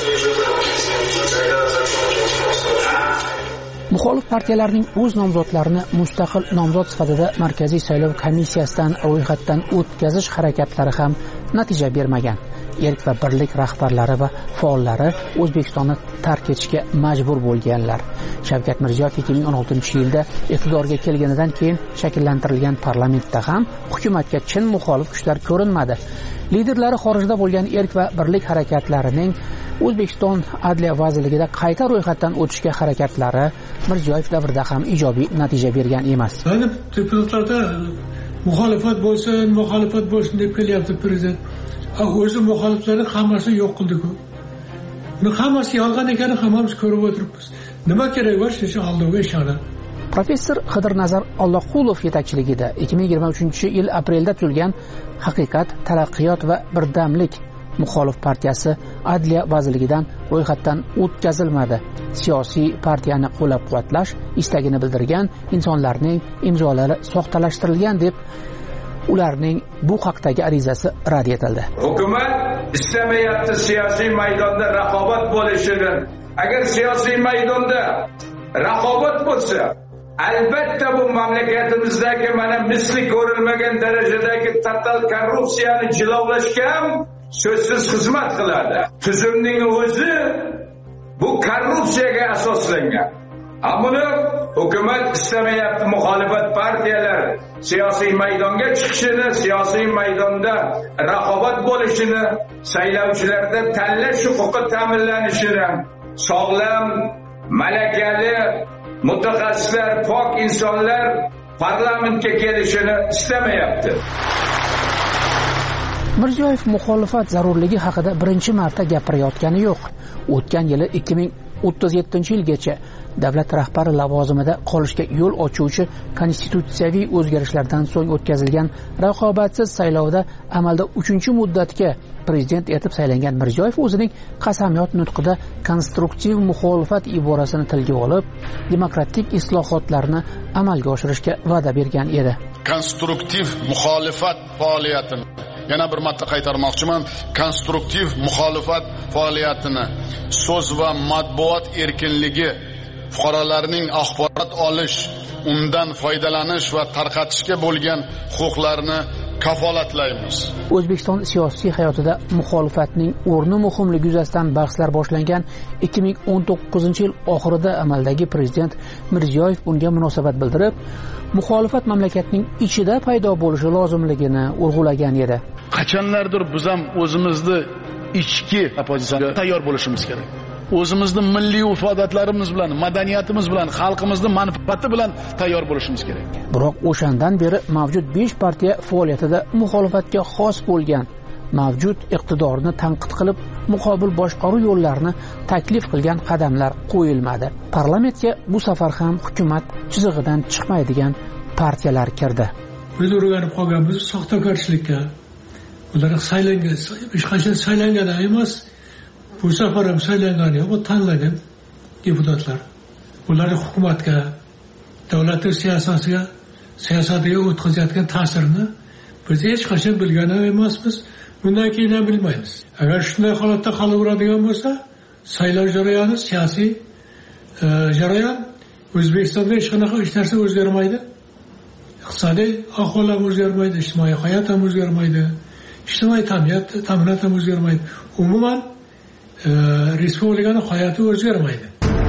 Muxolif partiyalarning o'z nomzodlarini mustaqil nomzod sifatida Markaziy saylov komissiyasidan ro'yxatdan o'tkazish harakatlari ham natija bermagan. Erk va Birlik rahbarlari va faollari O'zbekistonni tark etishga majbur bo'lganlar. Shavkat Mirziyoyev ikki ming o'n oltinchi yilda iqtidorga kelganidan keyin shakllantirilgan parlamentda ham hukumatga chin muxolif kuchlar ko'rinmadi. Liderlari xorijda bo'lgan Erk va Birlik harakatlarining O'zbekiston Adliya vazirligida qayta ro'yxatdan o'tishga harakatlari Mirziyoyev davrida ham ijobiy natija bergan emas. Mana deputatlarda muxolifat bo'lsin, muxolifat bo'lsin deb kelyapti prezident. O'zi muxoliflarning hammasini yo'q qildi-ku. Buni hammasi yolg'on ekanini hammamiz ko'rib o'tiribmiz. nima kerak bor shu aldovga ishonib. Professor Xidirnazar Alloqulov yetakchiligida ikki ming yigirma uchinchi yil aprelda tuzilgan Haqiqat, taraqqiyot va birdamlik muxolif partiyasi Adliya vazirligidan ro'yxatdan o'tkazilmadi. Siyosiy partiyani qo'llab-quvvatlash istagini bildirgan insonlarning imzolari soxtalashtirilgan deb ularning bu haqdagi arizasi rad etildi. Hukumat istamayapti siyosiy maydonda raqobat bo'lishini. Agar siyosiy maydonda raqobat bo'lsa, albatta bu mamlakatimizdagi mana misli ko'rilmagan darajadagi total korrupsiyani jilovlashga ham so'zsiz xizmat qiladi. Tuzumning o'zi bu korrupsiyaga asoslangan. Ammo hukumat istamayapti muxolifat partiyalari siyosiy maydonga chiqishini, siyosiy maydonda raqobat bo'lishini, saylovchilarda tanlash huquqi ta'minlanishini, sog'lom, malakali mutaxassislar, pok insonlar parlamentga kelishini istamayapti. Mirziyoyev muxolifat zarurligi haqida birinchi marta gapirayotgani yo'q. O'tgan yili ikki ming o'ttiz yettinchi yilgacha davlat rahbari lavozimida qolishga yo'l ochuvchi konstitutsiyaviy o'zgarishlardan so'ng o'tkazilgan raqobatsiz saylovda amalda uchinchi muddatga prezident etib saylangan Mirziyoyev o'zining qasamyod nutqida konstruktiv muxolifat iborasini tilga olib, demokratik islohotlarni amalga oshirishga va'da bergan edi. Konstruktiv muxolifat faoliyatini yana bir marta qaytarmoqchiman. Konstruktiv muxolifat faoliyatini so'z va matbuot erkinligi, fuqarolarning axborot olish, undan foydalanish va tarqatishga bo'lgan huquqlarini kafolatlaymiz. O'zbekiston siyosiy hayotida muxolifatning o'rni muhimligi yuzasidan bahslar boshlangan ikki ming o'n to'qqizinchi yil oxirida amaldagi prezident Mirziyoyev bunga munosabat bildirib, muxolifat mamlakatning ichida paydo bo'lishi lozimligini urg'ulagan edi. Qachonlardir biz ham o'zimizni ichki oppozitsiyaga tayyor bo'lishimiz kerak. O'zimizni milliy ifodatlarimiz bilan, madaniyatimiz bilan, xalqimizning manfaati bilan tayyor bo'lishimiz kerak. Biroq o'shandan beri mavjud besh partiya faoliyatida muxolifatga xos bo'lgan, mavjud iqtidorni tanqid qilib, muqobil boshqaruv yo'llarini taklif qilgan qadamlar qo'yilmadi. Parlamentga bu safar ham hukumat chizig'idan chiqmaydigan partiyalar kirdi. Biz o'rganib qolganmiz soxtakorchilikka. Ular saylangan, hech qachon saylangan emas. Bu safar ham saylangan yo'q, bu tanlangan deputatlar. Ular hukumatga, davlatning siyosatiga, siyosatiga o'tkazayotgan ta'sirini biz hech qachon bilgan emasmiz, bundan keyin ham bilmaymiz. Agar shunday holatda qolaveradigan bo'lsa, saylov jarayoni, siyosiy jarayon O'zbekistonda hech qanaqa hech narsa o'zgarmaydi. Iqtisodiy ahvol ham o'zgarmaydi, ijtimoiy hayot ham o'zgarmaydi, ijtimoiy tabiat, ta'minot ham o'zgarmaydi. Umuman respublikaning hayoti o'zgarmaydi.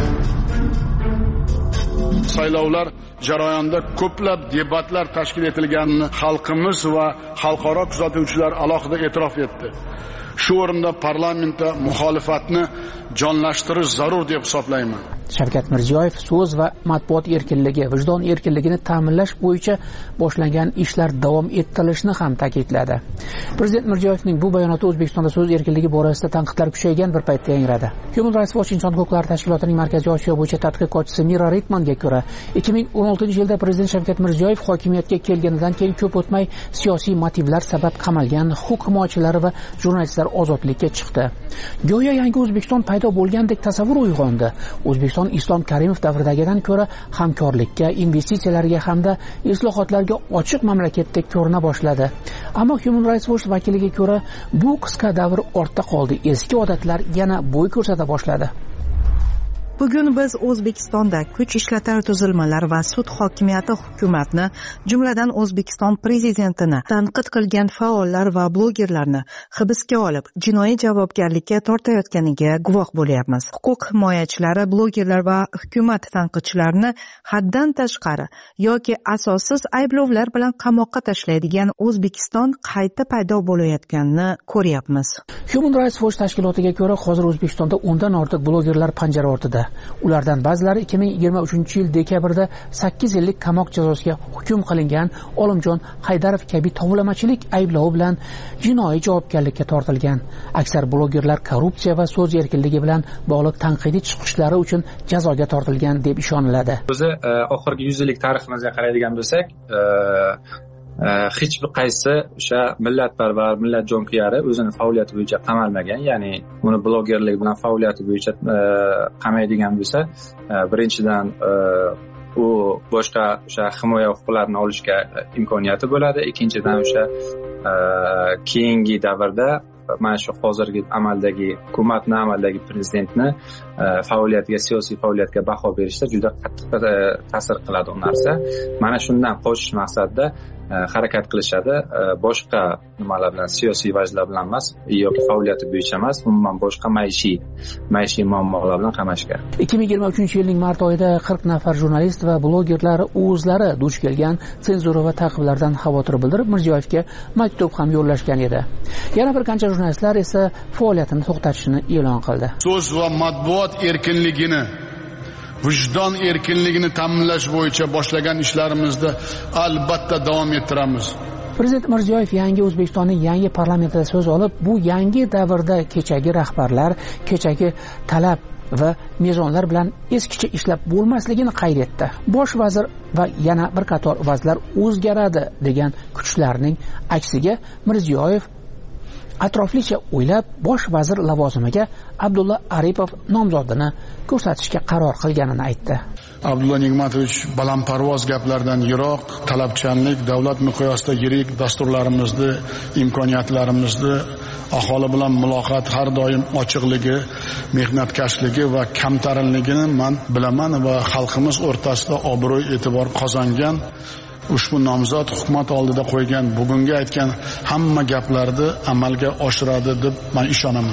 Saylovlar jarayonida ko'plab debatlar tashkil etilganini xalqimiz va xalqaro kuzatuvchilar alohida e'tirof etdi. Shu o'rinda parlamentda muxolifatni jonlashtirish zarur deb hisoblayman. Shavkat Mirziyoyev so'z va matbuot erkinligi, vijdon erkinligini ta'minlash bo'yicha boshlangan ishlar davom ettirilishini ham ta'kidladi. Prezident Mirziyoyevning bu bayonoti O'zbekistonda so'z erkinligi borasida tanqidlar kuchaygan bir paytda yangradi. Human Rights Watch inson huquqlari tashkilotining Markaziy Osiyo bo'yicha tadqiqotchisi Mira Ritmanga ko'ra, ikki ming o'n oltinchi yilda prezident Shavkat Mirziyoyev hokimiyatga kelganidan keyin ko'p o'tmay siyosiy motivlar sabab qamalgan huquq himoyachilari va jurnalistlar ozodlikka chiqdi. Go'yo yangi O'zbekiston paydo bo'lgandek tasavvur uyg'ondi. O'zbekiston Islom Karimov davridagidan ko'ra hamkorlikka, investitsiyalarga hamda islohotlarga ochiq mamlakatdek ko'rina boshladi. Ammo Human Rights Watch vakiliga ko'ra, bu qisqa davr ortda qoldi. Eski odatlar yana bo'y ko'rsata boshladi. Bugun biz O'zbekistonda kuch ishlatar tuzilmalar va sud hokimiyati hukumatni, jumladan O'zbekiston prezidentini tanqid qilgan faollar va blogerlarni hibsga olib, jinoiy javobgarlikka tortayotganiga guvoh bo'lyapmiz. Huquq himoyachilari, blogerlar va hukumat tanqidchilarini haddan tashqari yoki asossiz ayblovlar bilan qamoqqa tashlaydigan O'zbekiston qayta paydo bo'layotganini ko'ryapmiz. Human Rights Watch tashkilotiga ko'ra, hozir O'zbekistonda o'ndan ortiq blogerlar panjara ortida. Ulardan ba'zilari ikki ming yigirma uchinchi yil dekabrda sakkiz yillik qamoq jazosiga hukm qilingan Olimjon Haydarov kabi tovlamachilik ayblovi bilan jinoiy javobgarlikka tortilgan. Aksar blogerlar korrupsiya va so'z erkinligi bilan bog'liq tanqidiy chiqishlari uchun jazoga tortilgan deb ishoniladi. O'zi oxirgi yuz yillik tariximizga qaraydigan bo'lsak, hech bir qaysi o'sha millatparvar, millat jonkuyari o'zini faoliyati bo'yicha qamalmagan. Ya'ni uni blogerlik bilan faoliyati bo'yicha qamaydigan bo'lsa, birinchidan u boshqa o'sha himoya huquqlarini olishga imkoniyati bo'ladi. Ikkinchidan o'sha keyingi davrda mana shu hozirgi amaldagi hukumatni, amaldagi prezidentni faoliyatiga, siyosiy faoliyatga baho berishda juda qattiq ta'sir qiladi u narsa. Mana shundan qochish maqsadida harakat qilishadi. Boshqa nimalar bilan, siyosiy vajlar bilan emas yoki faoliyati bo'yicha emas, umuman boshqa maishiy maishiy muammolar bilan qamashga. ikki ming yigirma uchinchi yilning mart oyida qirq nafar jurnalist va blogerlar o'zlari duch kelgan senzura va ta'qiblardan xavotir bildirib Mirziyoyevga maktub ham yo'llashgan edi. Yana bir qancha jurnalistlar esa faoliyatini to'xtatishini e'lon qildi. So'z va matbuot erkinligini, vijdon erkinligini ta'minlash bo'yicha boshlagan ishlarimizda albatta davom ettiramiz. Prezident Mirziyoyev yangi O'zbekistonning yangi parlamentida so'z olib, bu yangi davrda kechagi rahbarlar, kechagi talab va mezonlar bilan eskicha ishlab bo'lmasligini qayd etdi. Bosh vazir va yana bir qator vazirlar o'zgaradi degan kuchlarning aksiga Mirziyoyev atroflicha o'ylab bosh vazir lavozimiga Abdulla Aripov nomzodini ko'rsatishga qaror qilganini aytdi. Abdulla Nigmatovich balandparvoz gaplardan yiroq, talabchanlik, davlat miqyosida yirik dasturlarimizni, imkoniyatlarimizni, aholi bilan muloqot har doim ochiqligi, mehnatkashligi va kamtarinligini men bilaman va xalqimiz o'rtasida obro' e'tibor qozongan ushbu nomzod hukumat oldida qo'ygan bugungi aytgan hamma gaplarni amalga oshiradi deb men ishonaman.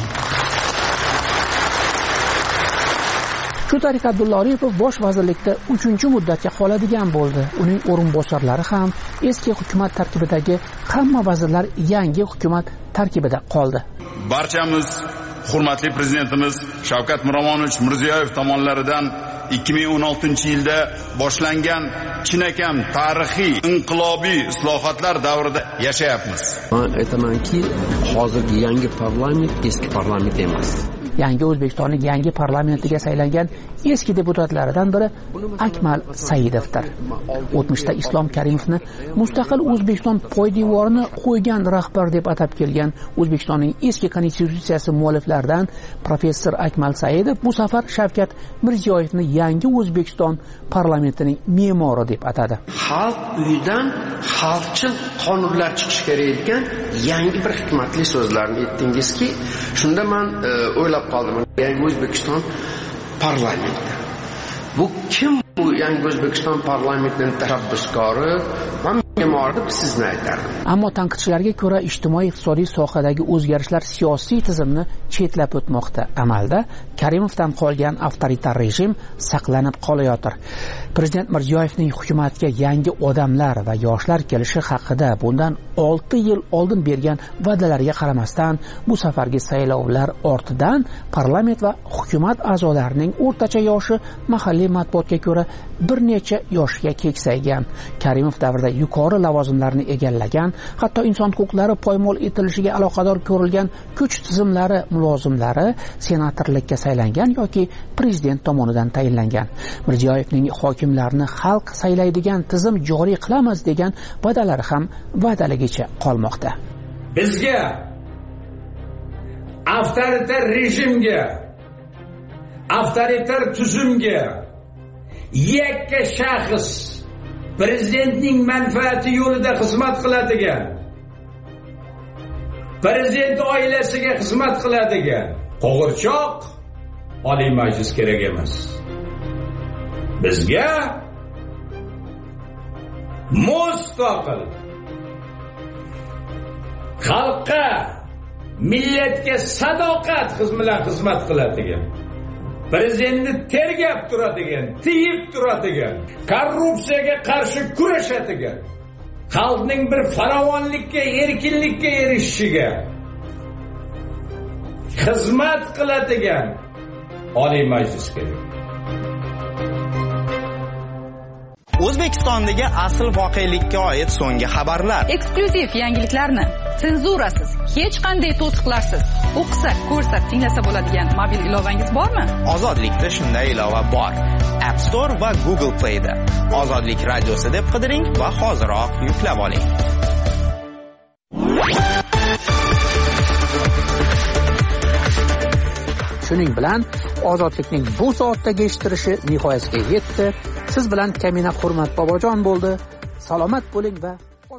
Shu tariqa Abdulla Aripov bosh vazirlikda uchinchi muddatga qoladigan bo'ldi. Uning o'rinbosarlari ham eski hukumat tarkibidagi hamma vazirlar yangi hukumat tarkibida qoldi. Barchamiz hurmatli prezidentimiz Shavkat Miromonovich Mirziyoyev tomonidan ikki ming o'n oltinchi yilda boshlangan chinakam tarixiy inqilobiy islohotlar davrida yashayapmiz. Men aytamanki, hozirgi yangi parlament eski parlament emas. Yangi O'zbekistonning yangi parlamentiga saylangan eski deputatlaridan biri Akmal Saidovdir. O'tmishda Islom Karimovni mustaqil O'zbekiston poydevorini qo'ygan rahbar deb atab kelgan O'zbekistonning eski konstitutsiyasi mualliflaridan professor Akmal Saidov bu safar Shavkat Mirziyoyevni yangi O'zbekiston parlamentining me'mori deb atadi. Xalq uyidan xalqchil qonunlar chiqish kerak ekan, yangi bir hikmatli so'zlarni aytdingizki, shunda men o'ylab qoldim. Yangi O'zbekiston parlamenti. Bu kim bu yangi O'zbekiston parlamentining tashabbuskori? Men me'mori deb sizni aytarim. Ammo tanqidchilarga ko'ra ijtimoiy iqtisodiy sohadagi o'zgarishlar siyosiy tizimni chetlab o'tmoqda. Amalda Karimovdan qolgan avtoritar rejim saqlanib qolayotir. Prezident Mirziyoyevning hukumatga yangi odamlar va yoshlar kelishi haqida bundan olti yil oldin bergan va'dalariga qaramasdan bu safargi saylovlar ortidan parlament va hukumat a'zolarining o'rtacha yoshi mahalliy matbuotga ko'ra bir necha yoshga keksaygan. Karimov davrida yuqori lavozimlarni egallagan, hatto inson huquqlari poymol etilishiga aloqador ko'rilgan kuch tizimlari mulozimlari senatorlikka saylangan yoki prezident tomonidan tayinlangan. Mirziyoyevning hokimlarni xalq saylaydigan tizim joriy qilamiz degan va'dalari ham va'daligicha qolmoqda. Bizga avtoritar rejimga, avtoritar tuzumga yakka shaxs prezidentning manfaati yo'lida xizmat qiladigan, prezident oilasiga xizmat qiladigan qo'g'irchoq Oliy Majlis kerak emas. Bizga mustaqil, xalqqa, millatga sadoqat bilan xizmat qiladigan, prezidentni tergab turadigan, tiyib turadigan, korrupsiyaga qarshi kurashadigan, xalqning bir farovonlikka, erkinlikka erishishiga xizmat qiladigan Oliy Majlis kerak. O'zbekistondagi asl voqelikka oid so'nggi xabarlar. Eksklyuziv yangiliklarni senzurasiz, hech qanday to'siqlarsiz o'qisa, ko'rsa, tinglasa bo'ladigan mobil ilovangiz bormi? Ozodlikda shunday ilova bor. App Store va Google Play da. Ozodlik radiosi deb qidiring va hoziroq yuklab oling. Shuning bilan ozodlikning bu soatdagi eshittirishi nihoyasiga yetdi. Siz bilan Kamina Hurmat Bobojon bo'ldi. Salomat bo'ling va